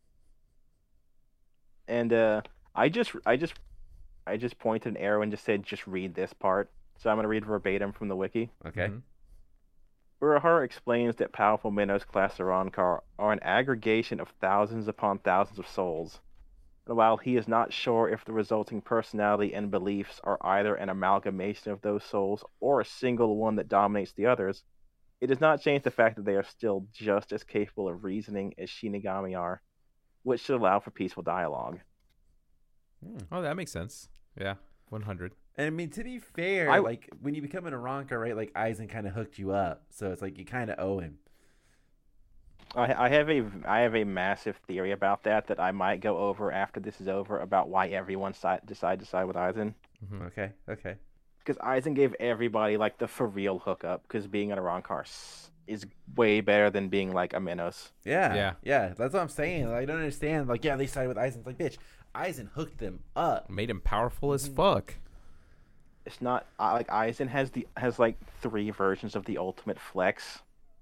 And uh, I just I just I just pointed an arrow and just said, "Just read this part." So I'm gonna read verbatim from the wiki. Okay. Mhm. Urahara explains that powerful Minos class Arankar are an aggregation of thousands upon thousands of souls. And while he is not sure if the resulting personality and beliefs are either an amalgamation of those souls or a single one that dominates the others, it does not change the fact that they are still just as capable of reasoning as Shinigami are, which should allow for peaceful dialogue. Oh, that makes sense. Yeah, one hundred. And I mean, to be fair, I- like when you become an Aranka, right? Like Aizen kind of hooked you up, so it's like you kind of owe him. I, I have a I have a massive theory about that that I might go over after this is over about why everyone side, decide to side with Aizen. Okay. Okay. Because Aizen gave everybody like the for real hookup. Because being an Arankar s- is way better than being like a Minos. Yeah. Yeah. Yeah. That's what I'm saying. Like, I don't understand. Like, yeah, they sided with Aizen. It's like, bitch, Aizen hooked them up. Made him powerful as fuck. It's not I like Aizen has the has like three versions of the ultimate flex.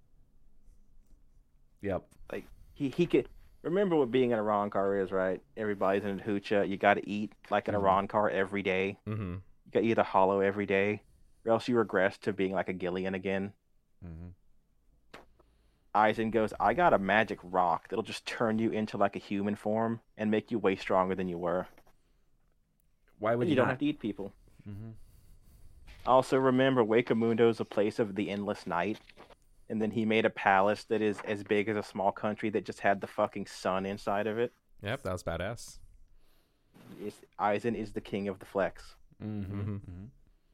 Yep. Like he he could remember what being an Arankar is, right? Everybody's in a hoocha. You got to eat like an Mhm. Arankar every day. Mm-hmm. You got to eat a hollow every day, or else you regress to being like a Gillian again. Mm-hmm. Aizen goes, "I got a magic rock that'll just turn you into like a human form and make you way stronger than you were. Why would And you, you don't not? have to eat people." Mm-hmm. Also, remember, Wakamundo is a place of the endless night. And then he made a palace that is as big as a small country that just had the fucking sun inside of it. Yep, that was badass. It's, Aizen is the king of the flex. Mm-hmm. Mhm. Mm-hmm.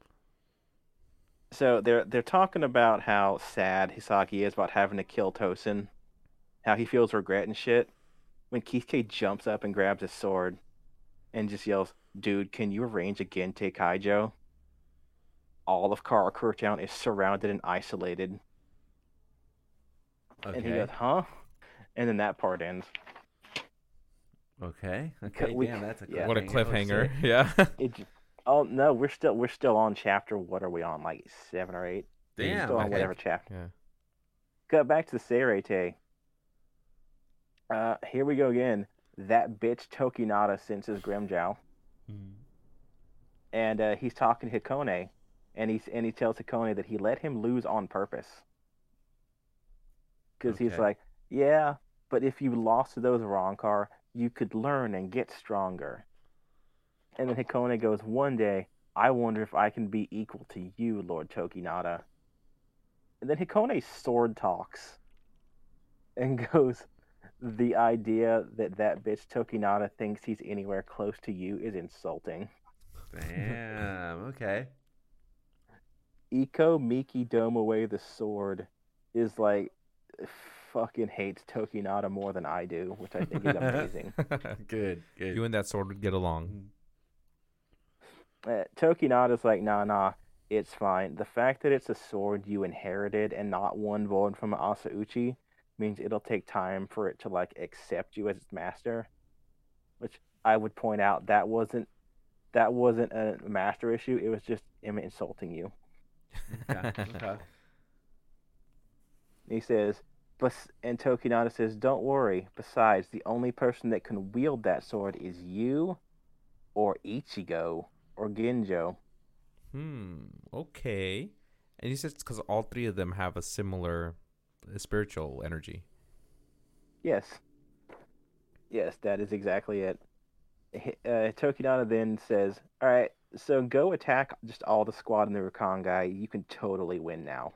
So they're they're talking about how sad Hisaki is about having to kill Tosin, how he feels regret and shit. When Kisuke jumps up and grabs his sword and just yells, "Dude, can you arrange a Gente Kaijo?" All of Karakura Town is surrounded and isolated. Okay. And he goes, "Huh?" And then that part ends. Okay. Okay. we- Damn, that's a yeah. What a Oh, cliffhanger. shit. Yeah. It, j- oh no, we're still we're still on chapter. What are we on? Like seven or eight? We're Damn. still on okay. whatever chapter. Yeah. Cut back to the Seirete. Uh, here we go again. That bitch Tokinata senses Grimjow, Mhm. and uh, he's talking to Hikone, and he's and he tells Hikone that he let him lose on purpose. Because he's Okay. like, "Yeah, but if you lost to those Rankar, you could learn and get stronger." And then Hikone goes, "One day, I wonder if I can be equal to you, Lord Tokinata." And then Hikone sword talks and goes, the idea that that bitch Tokinata thinks he's anywhere close to you is insulting. Damn. Okay. Iko Miki Domaway the sword is like fucking hates Tokinata more than I do, which I think is amazing. Good. Good. You and that sword would get along. Uh, Tokinata's like, nah, nah, it's fine. The fact that it's a sword you inherited and not one born from Asauchi means it'll take time for it to like accept you as its master. Which I would point out that wasn't that wasn't a master issue. It was just him insulting you. Okay. Okay. He says, Bes- and Tokinata says, don't worry. Besides, the only person that can wield that sword is you, or Ichigo, or Ginjo. Hmm. Okay. And he says it's because all three of them have a similar uh, spiritual energy. Yes. Yes, that is exactly it. Uh, Tokinata then says, all right, so go attack just all the squad in the Rakangai. You can totally win now.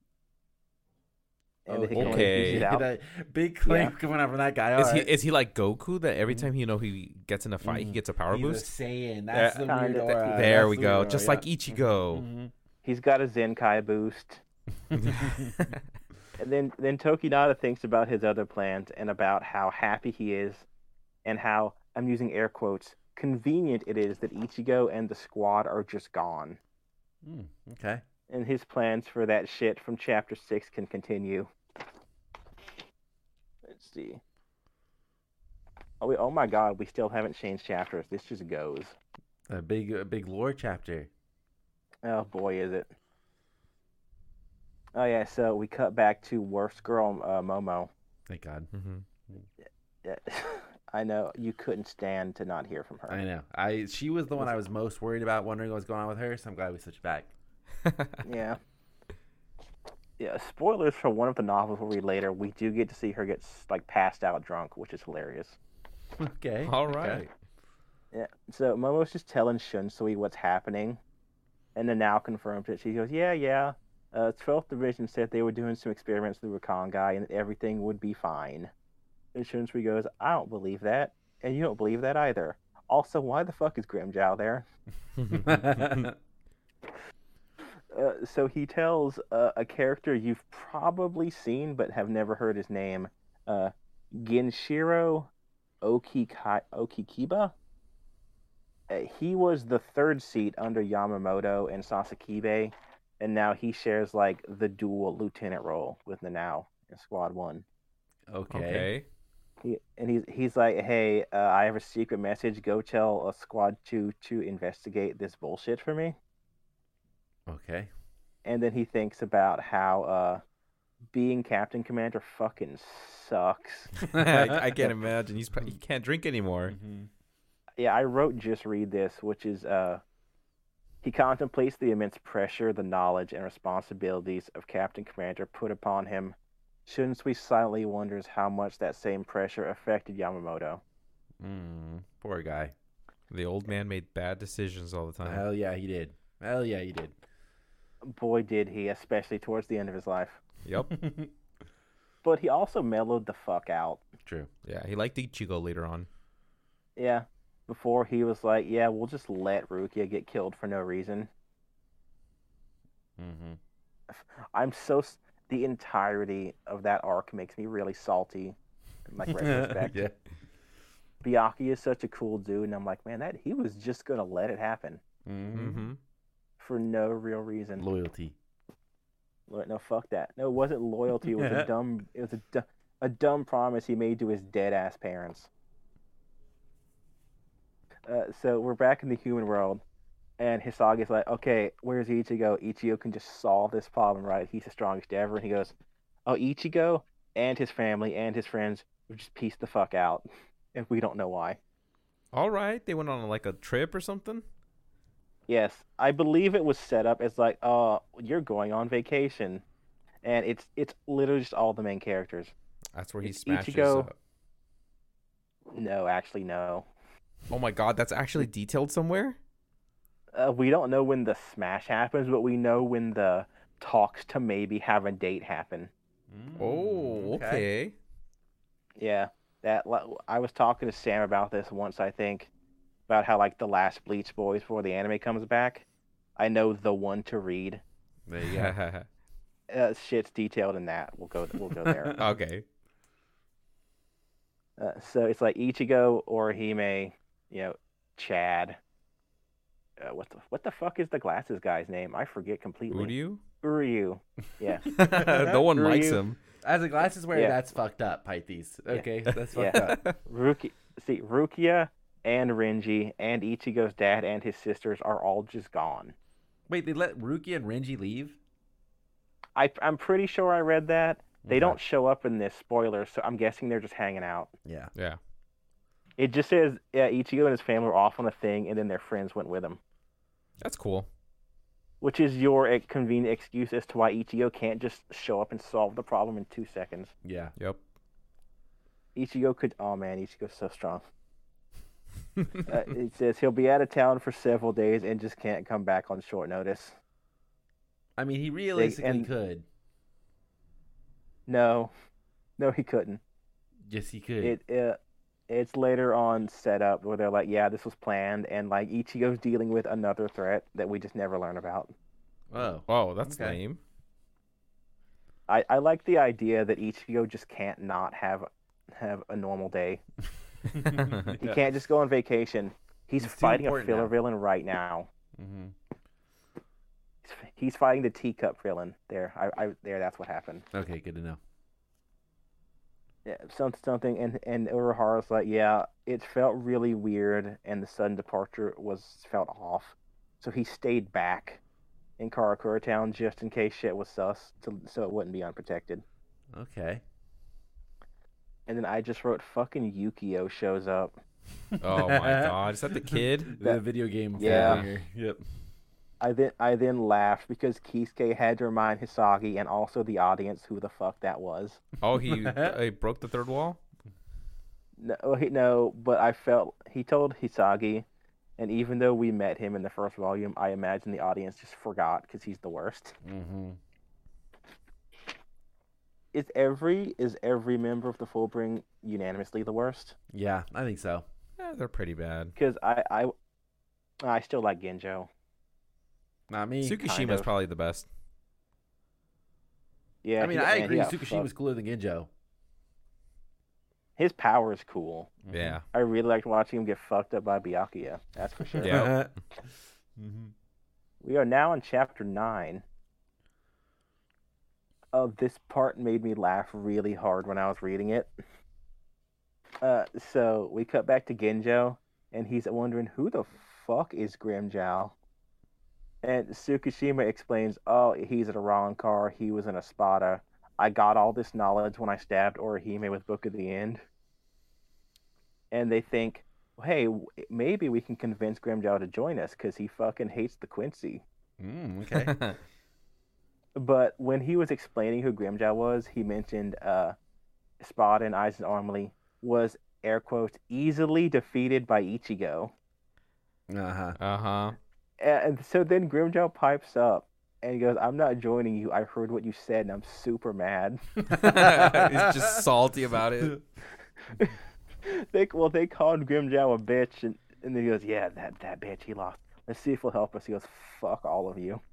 And then Hikone Okay. pieces out. That big claim Yeah. coming out from that guy. Is All he right. is he like Goku that every time you know he gets in a fight he Mhm. gets a power He's boost? a Saiyan. That's Yeah. the weird Kinda. aura. There That's we the go. weird Just aura, like yeah. Ichigo. Mhm. He's got a Zenkai boost. And then, then Tokinata thinks about his other plans and about how happy he is and how, I'm using air quotes, convenient it is that Ichigo and the squad are just gone. Mm, okay. And his plans for that shit from chapter six can continue. Let's see. Oh, we, oh my god, we still haven't changed chapters. This just goes. A big, a big lore chapter. Oh boy, is it. Oh yeah, so we cut back to Worst Girl uh, Momo. Thank God. Mm-hmm. Yeah, I know, you couldn't stand to not hear from her. I know. I she was the one I was most worried about, wondering what was going on with her. So I'm glad we switched back. Yeah. Yeah, spoilers for one of the novels we'll read later. We do get to see her get like passed out drunk, which is hilarious. Okay. All okay. right. Yeah. So Momo's just telling Shunsui what's happening, and then now confirms it. She goes, "Yeah, yeah. Uh, twelfth Division said they were doing some experiments with the Rakangai and that everything would be fine." And Shunsui goes, "I don't believe that, and you don't believe that either. Also, why the fuck is Grimmjow there?" Uh, so he tells uh, a character you've probably seen but have never heard his name, uh, Ginshiro Okiki- Okikiba. Uh, he was the third seat under Yamamoto and Sasakibe, and now he shares like the dual lieutenant role with Nanao in Squad One. Okay. Okay. He, and he's he's like, hey, uh, I have a secret message. Go tell uh, Squad Two to investigate this bullshit for me. Okay. And then he thinks about how uh, being Captain Commander fucking sucks. I, I can't imagine. He's pro- he can't drink anymore. Mm-hmm. Yeah, I wrote just read this, which is uh, he contemplates the immense pressure, the knowledge, and responsibilities of Captain Commander put upon him. Shunsui silently wonders how much that same pressure affected Yamamoto. Mm, poor guy. The old man made bad decisions all the time. Hell yeah, he did. Hell yeah, he did. Boy, did he, especially towards the end of his life. Yep. But he also mellowed the fuck out. True. Yeah, he liked Ichigo later on. Yeah. Before he was like, yeah, we'll just let Rukia get killed for no reason. Mm-hmm. I'm so... The entirety of that arc makes me really salty. In like retrospect. Yeah. Byakuya is such a cool dude, and I'm like, man, that he was just gonna let it happen Mm-hmm. Mm-hmm. for no real reason. Loyalty. No, fuck that. No, it wasn't loyalty. It was a dumb. It was a, du- a dumb promise he made to his dead ass parents. Uh, so we're back in the human world, and Hisage's like, okay, where's Ichigo? Ichigo can just solve this problem, right? He's the strongest ever. And he goes, oh, Ichigo and his family and his friends would just piece the fuck out, and we don't know why. All right. They went on like a trip or something. Yes, I believe it was set up as like, uh, you're going on vacation, and it's it's literally just all the main characters. That's where he It's smashes. Ichigo. Uh, No, actually, no. oh my God, that's actually detailed somewhere. Uh, we don't know when the smash happens, but we know when the talks to maybe have a date happen. Mm, Oh, okay. Yeah, that I was talking to Sam about this once. I think about how like the last Bleach Boys before the anime comes back. I know the one to read. There you go. Uh, shit's detailed in that. We'll go. We'll go there. Okay. Uh, so it's like Ichigo, Orihime, you know, Chad. Uh, what the what the fuck is the glasses guy's name? I forget completely. Uryu? Uryu. Yeah. No one likes Uryu. him. As a glasses wearer, Yeah. that's fucked up, Pythes. Okay, that's fucked Yeah. up. Ruki. See, Rukia and Renji and Ichigo's dad and his sisters are all just gone. Wait, they let Ruki and Renji leave? I I'm pretty sure I read that. They Okay. don't show up in this spoiler, so I'm guessing they're just hanging out. Yeah. Yeah. It just says yeah, Ichigo and his family were off on a thing, and then their friends went with him. That's cool. Which is your eh, convenient excuse as to why Ichigo can't just show up and solve the problem in two seconds. Yeah. Yep. Ichigo could. Oh man, Ichigo's so strong. uh, it says he'll be out of town for several days and just can't come back on short notice. I mean, he realistically and- could. No, no, he couldn't. Yes, he could. It uh, it's later on set up where they're like, yeah, this was planned, and like Ichigo's dealing with another threat that we just never learn about. Oh. Whoa, that's Okay. lame. I, I like the idea that Ichigo just can't not have have a normal day. He Yeah. can't just go on vacation. He's, He's too fighting a important filler now. villain right now. Mhm. He's, he's fighting the teacup villain. There, I, I there. That's what happened. Okay, good to know. Yeah, something, something, and and Urahara's like, yeah, it felt really weird, and the sudden departure was felt off, so he stayed back in Karakura Town just in case shit was sus, to, so it wouldn't be unprotected. Okay. And then I just wrote, fucking Yukio shows up. Oh my god, is that the kid? The video game. Yeah. Figure. Yep. I then I then laughed because Kisuke had to remind Hisagi and also the audience who the fuck that was. Oh, he, uh, he broke the third wall? No, he, no, but I felt he told Hisagi, and even though we met him in the first volume, I imagine the audience just forgot because he's the worst. Mm-hmm. Is every is every member of the Fullbring unanimously the worst? Yeah, I think so. Yeah, they're pretty bad. Because I, I I still like Genjo. Not me. Tsukishima's kind of. probably the best. Yeah, I mean, he- I man, agree. he got Tsukishima's fucked. cooler than Genjo. His power is cool. Yeah. I really liked watching him get fucked up by Byakuya. That's for sure. Yeah. Mm-hmm. We are now in chapter nine. Oh, this part made me laugh really hard when I was reading it. Uh, so we cut back to Genjo, and he's wondering who the fuck is Grimmjow. And Tsukishima explains, "Oh, he's at a wrong car. He was in a Spada. I got all this knowledge when I stabbed Orihime with Book of the End." And they think, hey, w- maybe we can convince Grimmjow to join us because he fucking hates the Quincy. Mm, okay. But when he was explaining who Grimmjow was, he mentioned uh, Spada and Aizen Armley was, air quotes, easily defeated by Ichigo. Uh-huh. Uh-huh. And so then Grimmjow pipes up and he goes, I'm not joining you. I heard what you said and I'm super mad. He's just salty about it. they Well, they called Grimmjow a bitch, and, and then he goes, yeah, that, that bitch, he lost. Let's see if he'll help us. He goes, fuck all of you.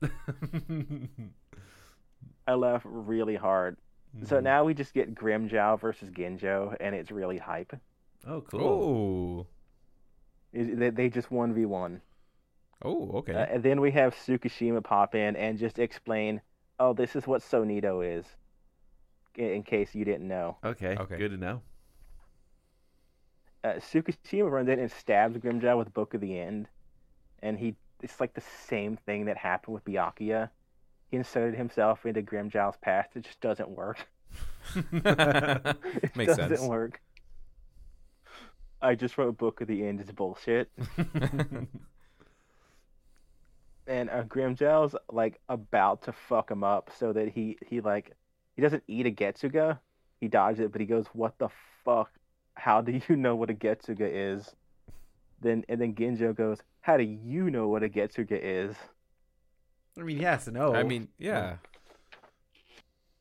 I laugh really hard. So now we just get Grimmjow versus Genjo, and it's really hype. Oh, cool. Oh. Is- They, they just one v one. Oh, okay. Uh, and then we have Tsukishima pop in and just explain, oh, this is what Sonito is, in, in case you didn't know. Okay. Okay. Good to know. Uh, Tsukishima runs in and stabs Grimmjow with Book of the End, and he it's like the same thing that happened with Byakuya. He inserted himself into Grimmjow's past. It just doesn't work. It Makes doesn't sense. work. I just wrote Book of the End is bullshit. And uh, Grimmjow's like about to fuck him up so that he he like he doesn't eat a Getsuga. He dodges it, but he goes, "What the fuck? How do you know what a Getsuga is?" Then and then Genjo goes, "How do you know what a Getsuga is?" I mean, he has to know. I mean, yeah.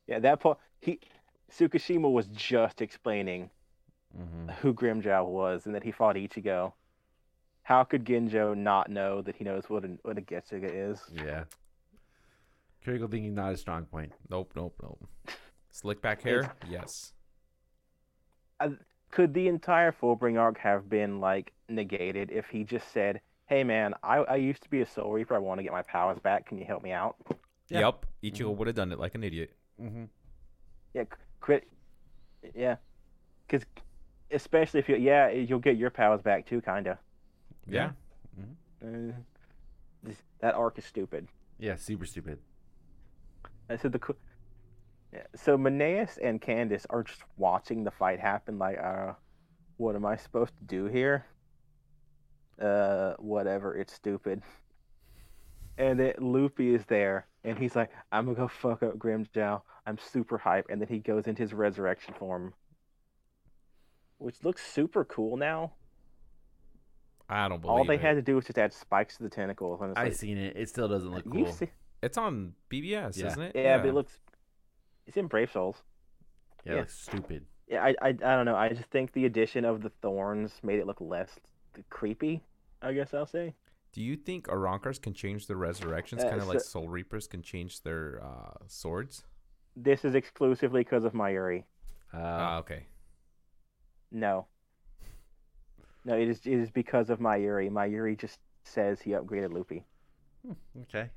Yeah, that part. He Tsukishima was just explaining Mm-hmm. who Grimjow was and that he fought Ichigo. How could Ginjo not know that he knows what a, what a Getsuga is? Yeah. Critical thinking not a strong point. Nope, nope, nope. Slick back hair? Yes. Uh, could the entire Fullbring arc have been like negated if he just said, "Hey man, I, I used to be a Soul Reaper. I want to get my powers back. Can you help me out?" Yeah. Yep. Ichigo would have done it like an idiot. Mm-hmm. Yeah, crit. Yeah, because especially if you, yeah, you'll get your powers back too, kinda. Yeah. Mm-hmm. Uh, this, that arc is stupid. Yeah, super stupid. Uh, so the co- yeah, so Maneus and Candace are just watching the fight happen. Like, uh, what am I supposed to do here? Uh, whatever. It's stupid. And then Luffy is there, and he's like, "I'm gonna go fuck up Grimjow. I'm super hype." And then he goes into his resurrection form, which looks super cool now. I don't believe All they it. had to do was just add spikes to the tentacles. And it's I like, seen it. It still doesn't look you cool. see, It's on B B S, Yeah. isn't it? yeah, but it looks. It's in Brave Souls. Yeah, it yeah. looks stupid. Yeah, I, I, I don't know. I just think the addition of the thorns made it look less creepy. I guess I'll say. Do you think Arankars can change their resurrections, Uh, kind of like so- Soul Reapers can change their uh, swords? This is exclusively because of Mayuri. Uh, Ah, okay. No. No, it is it is because of Mayuri. Mayuri just says he upgraded Luffy. okay.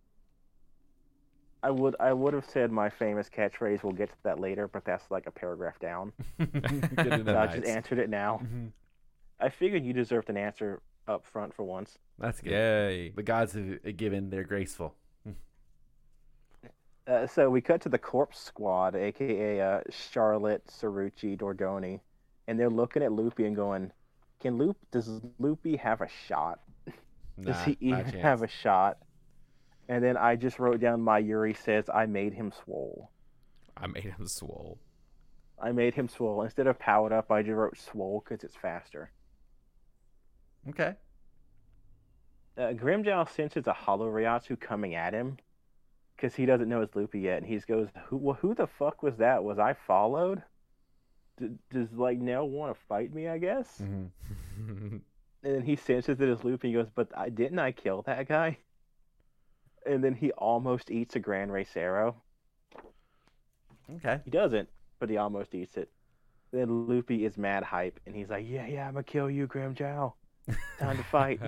I would I would have said my famous catchphrase. We'll get to that later, but that's like a paragraph down. Good enough. So I just answered it now. Mhm. I figured you deserved an answer up front for once. That's good. Yay. The gods have given. They're graceful. Uh, so we cut to the Corpse Squad, aka uh, Charlotte, Sarucci, Dordoni, and they're looking at Luffy and going, "Can Lup? Does Luffy have a shot? Does Nah, he not even chance. have a shot?" And then I just wrote down Mayuri says, "I made him swole. I made him swole. I made him swole." Instead of powered up, I just wrote swole because it's faster. Okay. Uh, Grimjow senses a Hollow Ryatsu coming at him because he doesn't know it's Luffy yet, and he just goes, "Who? Well, who the fuck was that? Was I followed? D- does like Nell want to fight me? I guess." Mm-hmm. And then he senses that it's Luffy. He goes, "But I didn't I kill that guy?" And then he almost eats a Grand Racero. Okay. He doesn't, but he almost eats it. Then Luffy is mad hype, and he's like, "Yeah, yeah, I'm gonna kill you, Grimjow. Time to fight."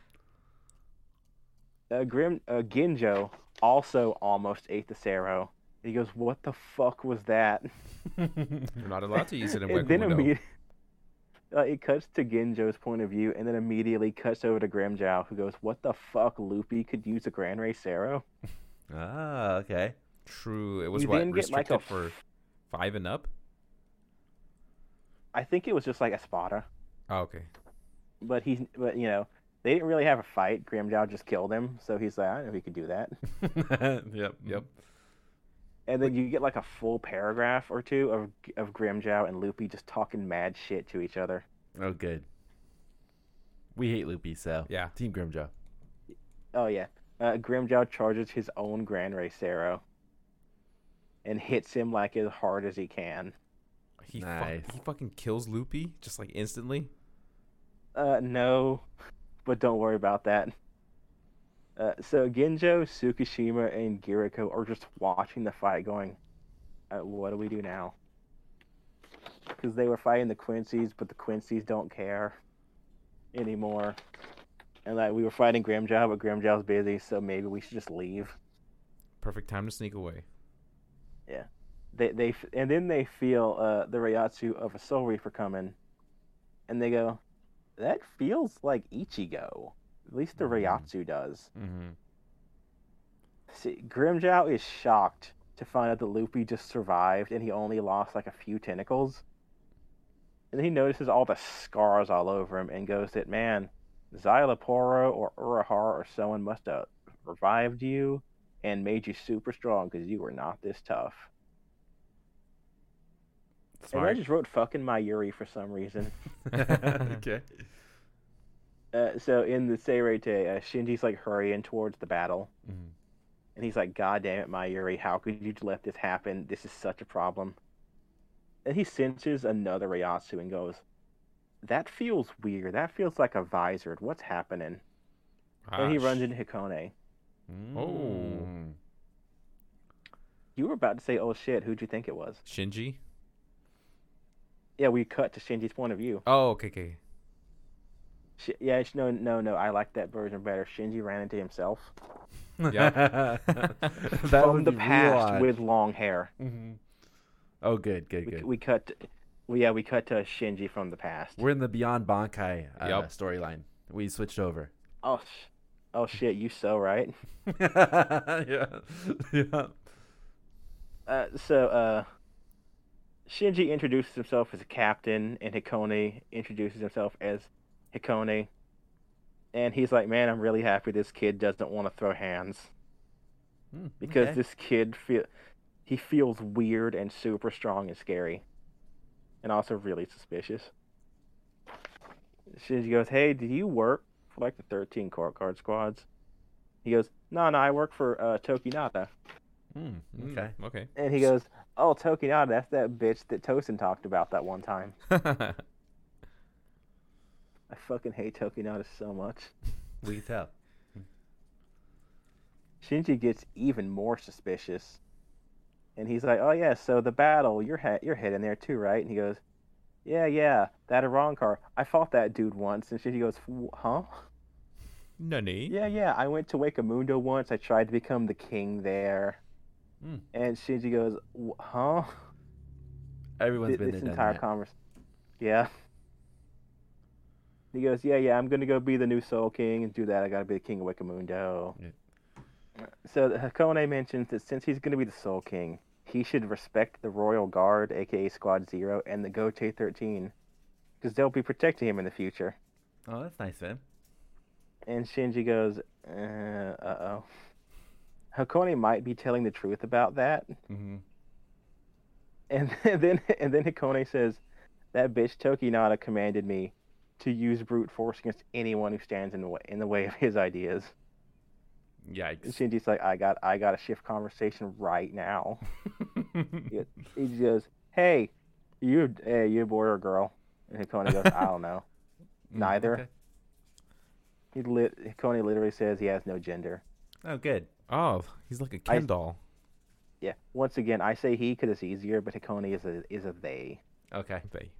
uh, Grim uh, Ginjo also almost ate the Cero. He goes, "What the fuck was that?" You're not allowed to use it in And then Wekuno. immediately, uh, it cuts to Ginjo's point of view, and then immediately cuts over to Grimjow, who goes, "What the fuck? Luffy could use a Grand Racero?" Ah, okay. True. It was You what then get like restricted a for five and up. I think it was just like a Spada, Oh, okay. but he's, but you know, they didn't really have a fight. Grimjow just killed him, so he's like, "I know he could do that." yep. Yep. And then you get like a full paragraph or two of of Grimjow and Luffy just talking mad shit to each other. Oh, good. We hate Loopy, so Yeah. Team Grimjow. Oh yeah, uh, Grimjow charges his own Grand Racero and hits him like as hard as he can. He Nice. fuck, he fucking kills Loopy just like instantly. Uh, no, but don't worry about that. Uh, so Ginjo, Tsukishima, and Giriko are just watching the fight, going, uh, "What do we do now?" Because they were fighting the Quincy's, but the Quincy's don't care anymore. And like we were fighting Grimjow, but Grimjow's busy, so maybe we should just leave. Perfect time to sneak away. Yeah. They they f- and then they feel uh, the Ryatsu of a Soul Reaper coming, and they go, "That feels like Ichigo." At least the Mhm. Ryatsu does. Mm-hmm. See, Grimjow is shocked to find out that Luffy just survived and he only lost like a few tentacles. And then he notices all the scars all over him and goes that, "Man, Xyloporo or Urahara or someone must have revived you and made you super strong because you were not this tough." And I Smart. just wrote fucking Mayuri for some reason. okay. Uh, so in the Seirete, uh, Shinji's like hurrying towards the battle. Mhm. And he's like, God damn it, Mayuri, how could you let this happen? This is such a problem. And he senses another Ryasu and goes, that feels weird. That feels like a visor. What's happening? And he Gosh. runs into Hikone. Oh. You were about to say, oh shit, who'd you think it was? Shinji? Yeah, we cut to Shinji's point of view. Oh, okay, okay. Sh- yeah, sh- no, no, no, I like that version better. Shinji ran into himself. Yep. that From would the be past real with long hair. Mm-hmm. Oh, good, good, We, good. we cut, to, well, yeah, we cut to Shinji from the past. We're in the Beyond Bankai uh, Yep. storyline. We switched over. Oh, sh- oh shit, you so right. yeah, yeah. Uh, so, uh, Shinji introduces himself as a captain, and Hikone introduces himself as Hikone. And he's like, man, I'm really happy this kid doesn't want to throw hands. Mm, Because okay. this kid, feel, he feels weird and super strong and scary. And also really suspicious. Shinji goes, hey, do you work for like the thirteen court card squads? He goes, no, no, I work for uh, Tokinata. Mm, Mm, okay. Okay. And he goes, oh, Tokinata, that's that bitch that Tosin talked about that one time. I fucking hate Tokinata so much. We can tell. Shinji gets even more suspicious. And he's like, oh, yeah, so the battle, you're, he- you're heading there too, right? And he goes, yeah, yeah, that Arankar. I fought that dude once. And Shinji goes, huh? Nani? Yeah, yeah, I went to Wakamundo once. I tried to become the king there. Mm. And Shinji goes, "Wh- huh? Everyone's Th- been this there, entire done that. conversation. Yeah. He goes, yeah, yeah, I'm going to go be the new Soul King. And do that, I got to be the king of Wakamundo. Yeah. So Hakone mentions that since he's going to be the Soul King, he should respect the Royal Guard, a k a. Squad Zero, and the Gote thirteen. Because they'll be protecting him in the future. Oh, that's nice, man. And Shinji goes, uh, uh-oh. Hakone might be telling the truth about that. Mm-hmm. And then and then Hakone says, that bitch Tokinata commanded me to use brute force against anyone who stands in the way, in the way of his ideas. And Yikes. Shinji's like, I got I got to shift conversation right now. he, he goes, hey, you, hey, you boy or girl? And Hakone goes, I don't know. Mm, Neither. okay. He lit, Hakone literally says he has no gender. Oh, good. Oh, he's like a I- Ken doll. Yeah. Once again, I say he because it's easier, but Hakone is a is a they. Okay. They.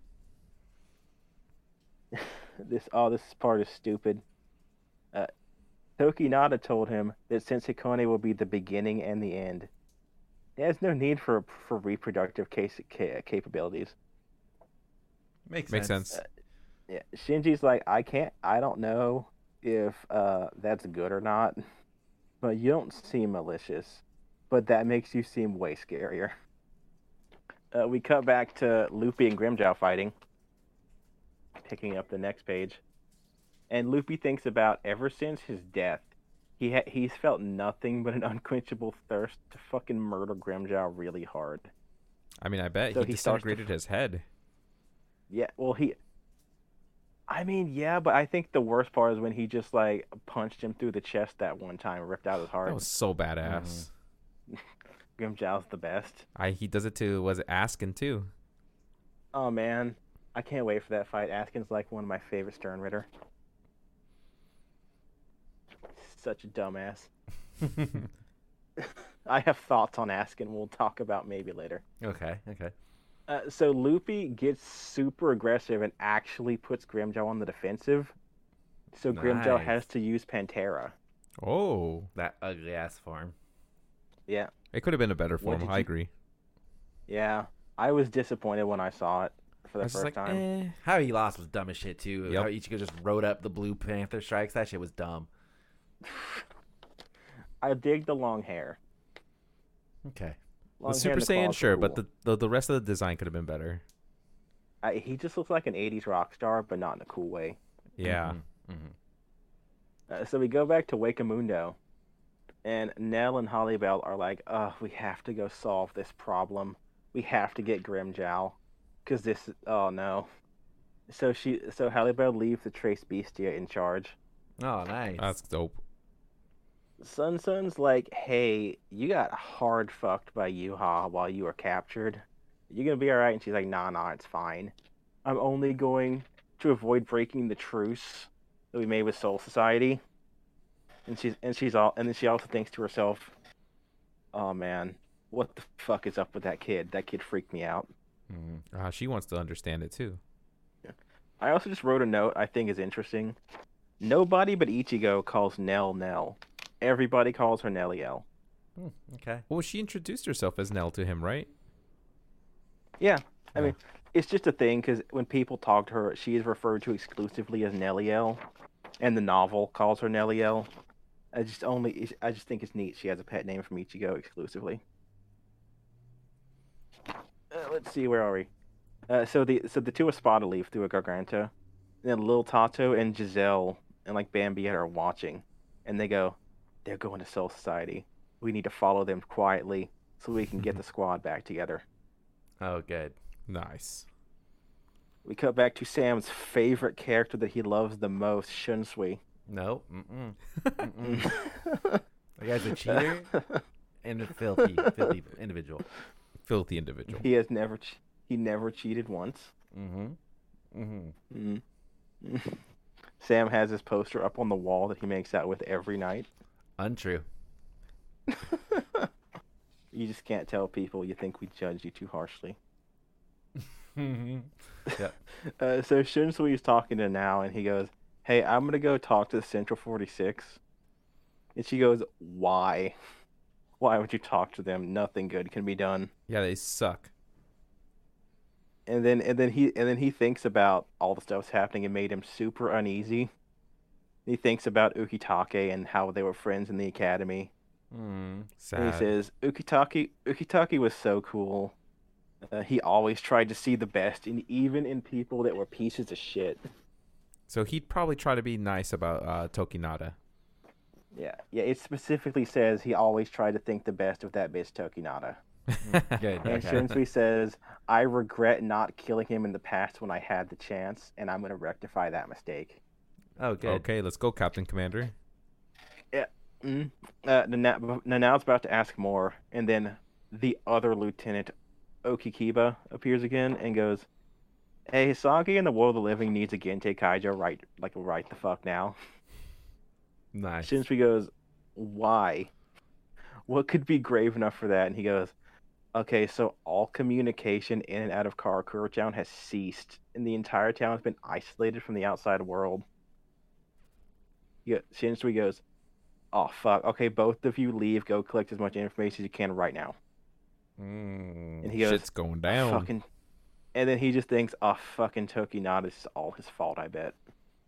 This oh, this part is stupid. Uh, Tokinata told him that since Hakone will be the beginning and the end, he has no need for for reproductive case, ca- capabilities. Makes, Makes sense. sense. Yeah, Shinji's like, I can't, I don't know if uh, that's good or not, but you don't seem malicious, but that makes you seem way scarier. Uh, we cut back to Luffy and Grimjow fighting, picking up the next page, and Luffy thinks about ever since his death, he ha- he's felt nothing but an unquenchable thirst to fucking murder Grimjow really hard. I mean, I bet So he he starts to- disintegrated his head. Yeah, well, he. I mean, yeah, but I think the worst part is when he just like punched him through the chest that one time, and ripped out his heart. That was so badass. Grimjow's the best. I he does it to was it Askin too? Oh man, I can't wait for that fight. Askin's like one of my favorite Stern Ritter. Such a dumbass. I have thoughts on Askin. We'll talk about maybe later. Okay. Okay. Uh, so Luffy gets super aggressive and actually puts Grimjow on the defensive. So Grimjow Nice. has to use Pantera. Oh, That ugly ass form. Yeah, it could have been a better What form. did I you- agree. yeah. I was disappointed when I saw it for I the was first just like, time. eh. How he lost was dumb as shit too. Yep. How Ichigo just wrote up the Blue Panther strikes. That shit was dumb. I dig the long hair. Okay. Long The hair and Super Saiyan, claws are sure, but cool. the, the the rest of the design could have been better. I, he just looks like an eighties rock star, but not in a cool way. Yeah. Mhm, mhm. Uh, so we go back to Wakamundo, and Nell and Hollybell are like, "Oh, we have to go solve this problem. We have to get Grimjow, because this. Oh no." So she, so Hollybell leaves the Trace Bestia in charge. Oh, nice. That's dope. Sun Sun's like, hey, you got hard fucked by Yuha while you were captured. You gonna be alright? And she's like, nah, nah, it's fine. I'm only going to avoid breaking the truce that we made with Soul Society. And she's and she's all and then she also thinks to herself, oh man, what the fuck is up with that kid? That kid freaked me out. Mm-hmm. Uh, she wants to understand it too. I also just wrote a note I think is interesting. Nobody but Ichigo calls Nell Nell. Everybody calls her Nelliel. Hmm, okay. Well, she introduced herself as Nell to him, right? Yeah, I Yeah. mean, it's just a thing because when people talk to her, she is referred to exclusively as Nelliel, and the novel calls her Nelliel. I just only, I just think it's neat. She has a pet name from Ichigo exclusively. Uh, let's see, where are we? Uh, so the so the two Espada leave through a Garganta, and then Lil Tato and Giselle and like Bambi are watching, and they go, they're going to Soul Society. We need to follow them quietly so we can get the squad back together. Oh, good. Nice. We cut back to Sam's favorite character that he loves the most, Shunsui. No. Mm-mm. Mm-mm. That guy's a cheater and a filthy, filthy individual. Filthy individual. He has never, che- he never cheated once. Mm-hmm. Mm-hmm. Mm-hmm. Sam has his poster up on the wall that he makes out with every night. Untrue. You just can't tell people. You think we judge you too harshly. Mm-hmm. Yeah. Uh, so Shunsui is talking to Now, and he goes, hey, I'm going to go talk to the Central forty-six. And she goes, why? Why would you talk to them? Nothing good can be done. Yeah, they suck. And then and then he and then he thinks about all the stuff that's happening and made him super uneasy. He thinks about Ukitake and how they were friends in the academy. Mm. Sad. And he says, Ukitake Ukitake was so cool. Uh, he always tried to see the best, in even in people that were pieces of shit. So he'd probably try to be nice about uh, Tokinata. Yeah, yeah. It specifically says he always tried to think the best of that bitch Tokinata. Good. And Okay. Shunsui says, I regret not killing him in the past when I had the chance, and I'm going to rectify that mistake. Oh, good. Okay, let's go, Captain Commander. Mm. Uh, Nana- Nanao's about to ask more, and then the other lieutenant, Okikiba, appears again and goes, hey, Hisagi in the world of the living needs a Gente Kaijo right, like, right the fuck now. Nice. Shunsui goes, why? What could be grave enough for that? And he goes, okay, so all communication in and out of Karakura Town has ceased, and the entire town has been isolated from the outside world. Yeah, Shunsui goes, oh, fuck. Okay, both of you leave. Go collect as much information as you can right now. Mm, And he goes, shit's going down. Fucking... And then he just thinks, oh, fucking Tokinata, this is all his fault, I bet.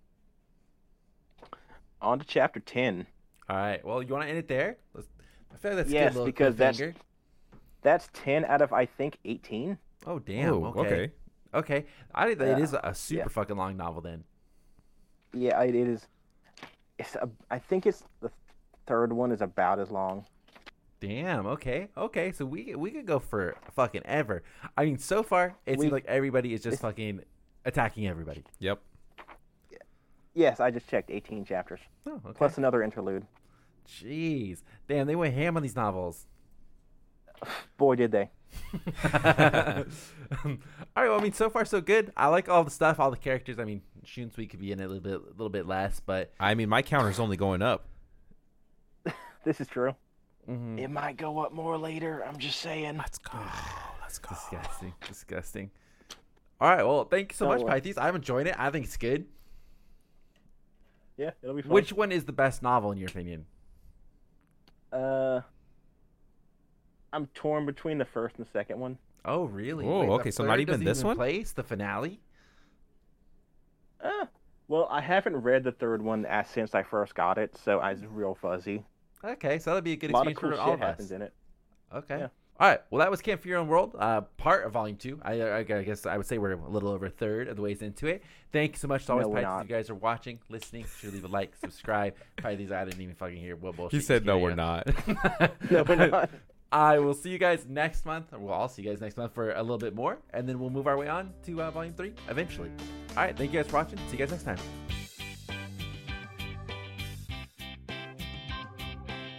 On to chapter ten. All right. Well, you want to end it there? Let's, I feel like that's a Yes, good little because that's- cliffhanger. That's ten out of, I think, eighteen. Oh, damn. Oh, okay. okay. Okay. I think that it Yeah. is a super Yeah. fucking long novel then. Yeah, it is. It's a, I think it's the third one is about as long. Damn. Okay. Okay. So we we could go for fucking ever. I mean, so far it We- seems like everybody is just it's- fucking attacking everybody. Yep. Yes, I just checked. eighteen chapters. Oh, okay. Plus another interlude. Jeez. Damn, they went ham on these novels. Boy, did they. All right. Well, I mean, so far so good. I like all the stuff, all the characters. I mean, Shunsui could be in it a little bit, a little bit less, but I mean, my counter's only going up. This is true. mhm. It might go up more later. I'm just saying. Let's go. Let's go. disgusting, disgusting. All right. Well, thank you so Don't much, worry. Pythes. I'm enjoying it. I think it's good. Yeah, it'll be fun. Which one is the best novel in your opinion? Uh, I'm torn between the first and the second one. Oh, really? Whoa, the okay, so not third even doesn't this one? Place the finale. Uh, well, I haven't read the third one as since I first got it, so I was real fuzzy. Okay, so that'll be a good A lot of experience cool for all shit of happens us. in it. Okay. Yeah. All right. Well, that was Camp for Your Own World, uh, part of Volume Two. I, I, I guess I would say we're a little over a third of the ways into it. Thank you so much to always No, we're Pythes. not. You guys are watching, listening. Should leave a like, subscribe. Pythes, I didn't even fucking hear what bullshit. He said, you no, gave we're us." not. No, we're not. I will see you guys next month. Or we'll all see you guys next month for a little bit more, and then we'll move our way on to uh, Volume Three eventually. All right. Thank you guys for watching. See you guys next time.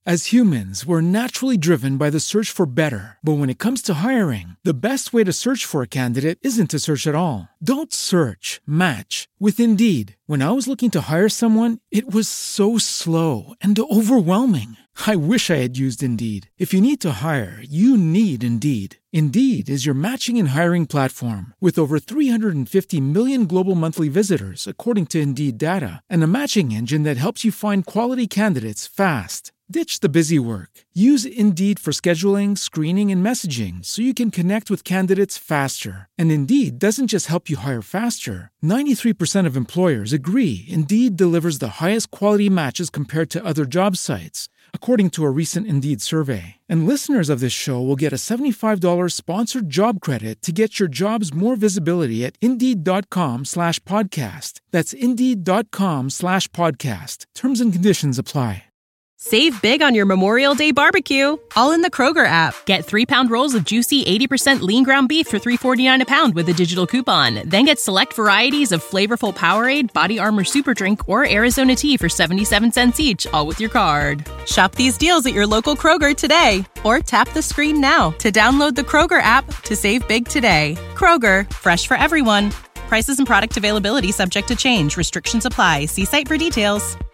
As humans, we're naturally driven by the search for better. But when it comes to hiring, the best way to search for a candidate isn't to search at all. Don't search, match with Indeed. When I was looking to hire someone, it was so slow and overwhelming. I wish I had used Indeed. If you need to hire, you need Indeed. Indeed is your matching and hiring platform with over three hundred fifty million global monthly visitors, according to Indeed data, and a matching engine that helps you find quality candidates fast. Ditch the busy work. Use Indeed for scheduling, screening, and messaging so you can connect with candidates faster. And Indeed doesn't just help you hire faster. ninety-three percent of employers agree Indeed delivers the highest quality matches compared to other job sites, according to a recent Indeed survey. And listeners of this show will get a seventy-five dollars sponsored job credit to get your jobs more visibility at Indeed.com slash podcast. That's Indeed.com slash podcast. Terms and conditions apply. Save big on your Memorial Day barbecue, all in the Kroger app. Get three-pound rolls of juicy eighty percent lean ground beef for three forty-nine a pound with a digital coupon. Then get select varieties of flavorful Powerade, Body Armor Super Drink, or Arizona tea for seventy-seven cents each, all with your card. Shop these deals at your local Kroger today, or tap the screen now to download the Kroger app to save big today. Kroger, fresh for everyone. Prices and product availability subject to change. Restrictions apply. See site for details.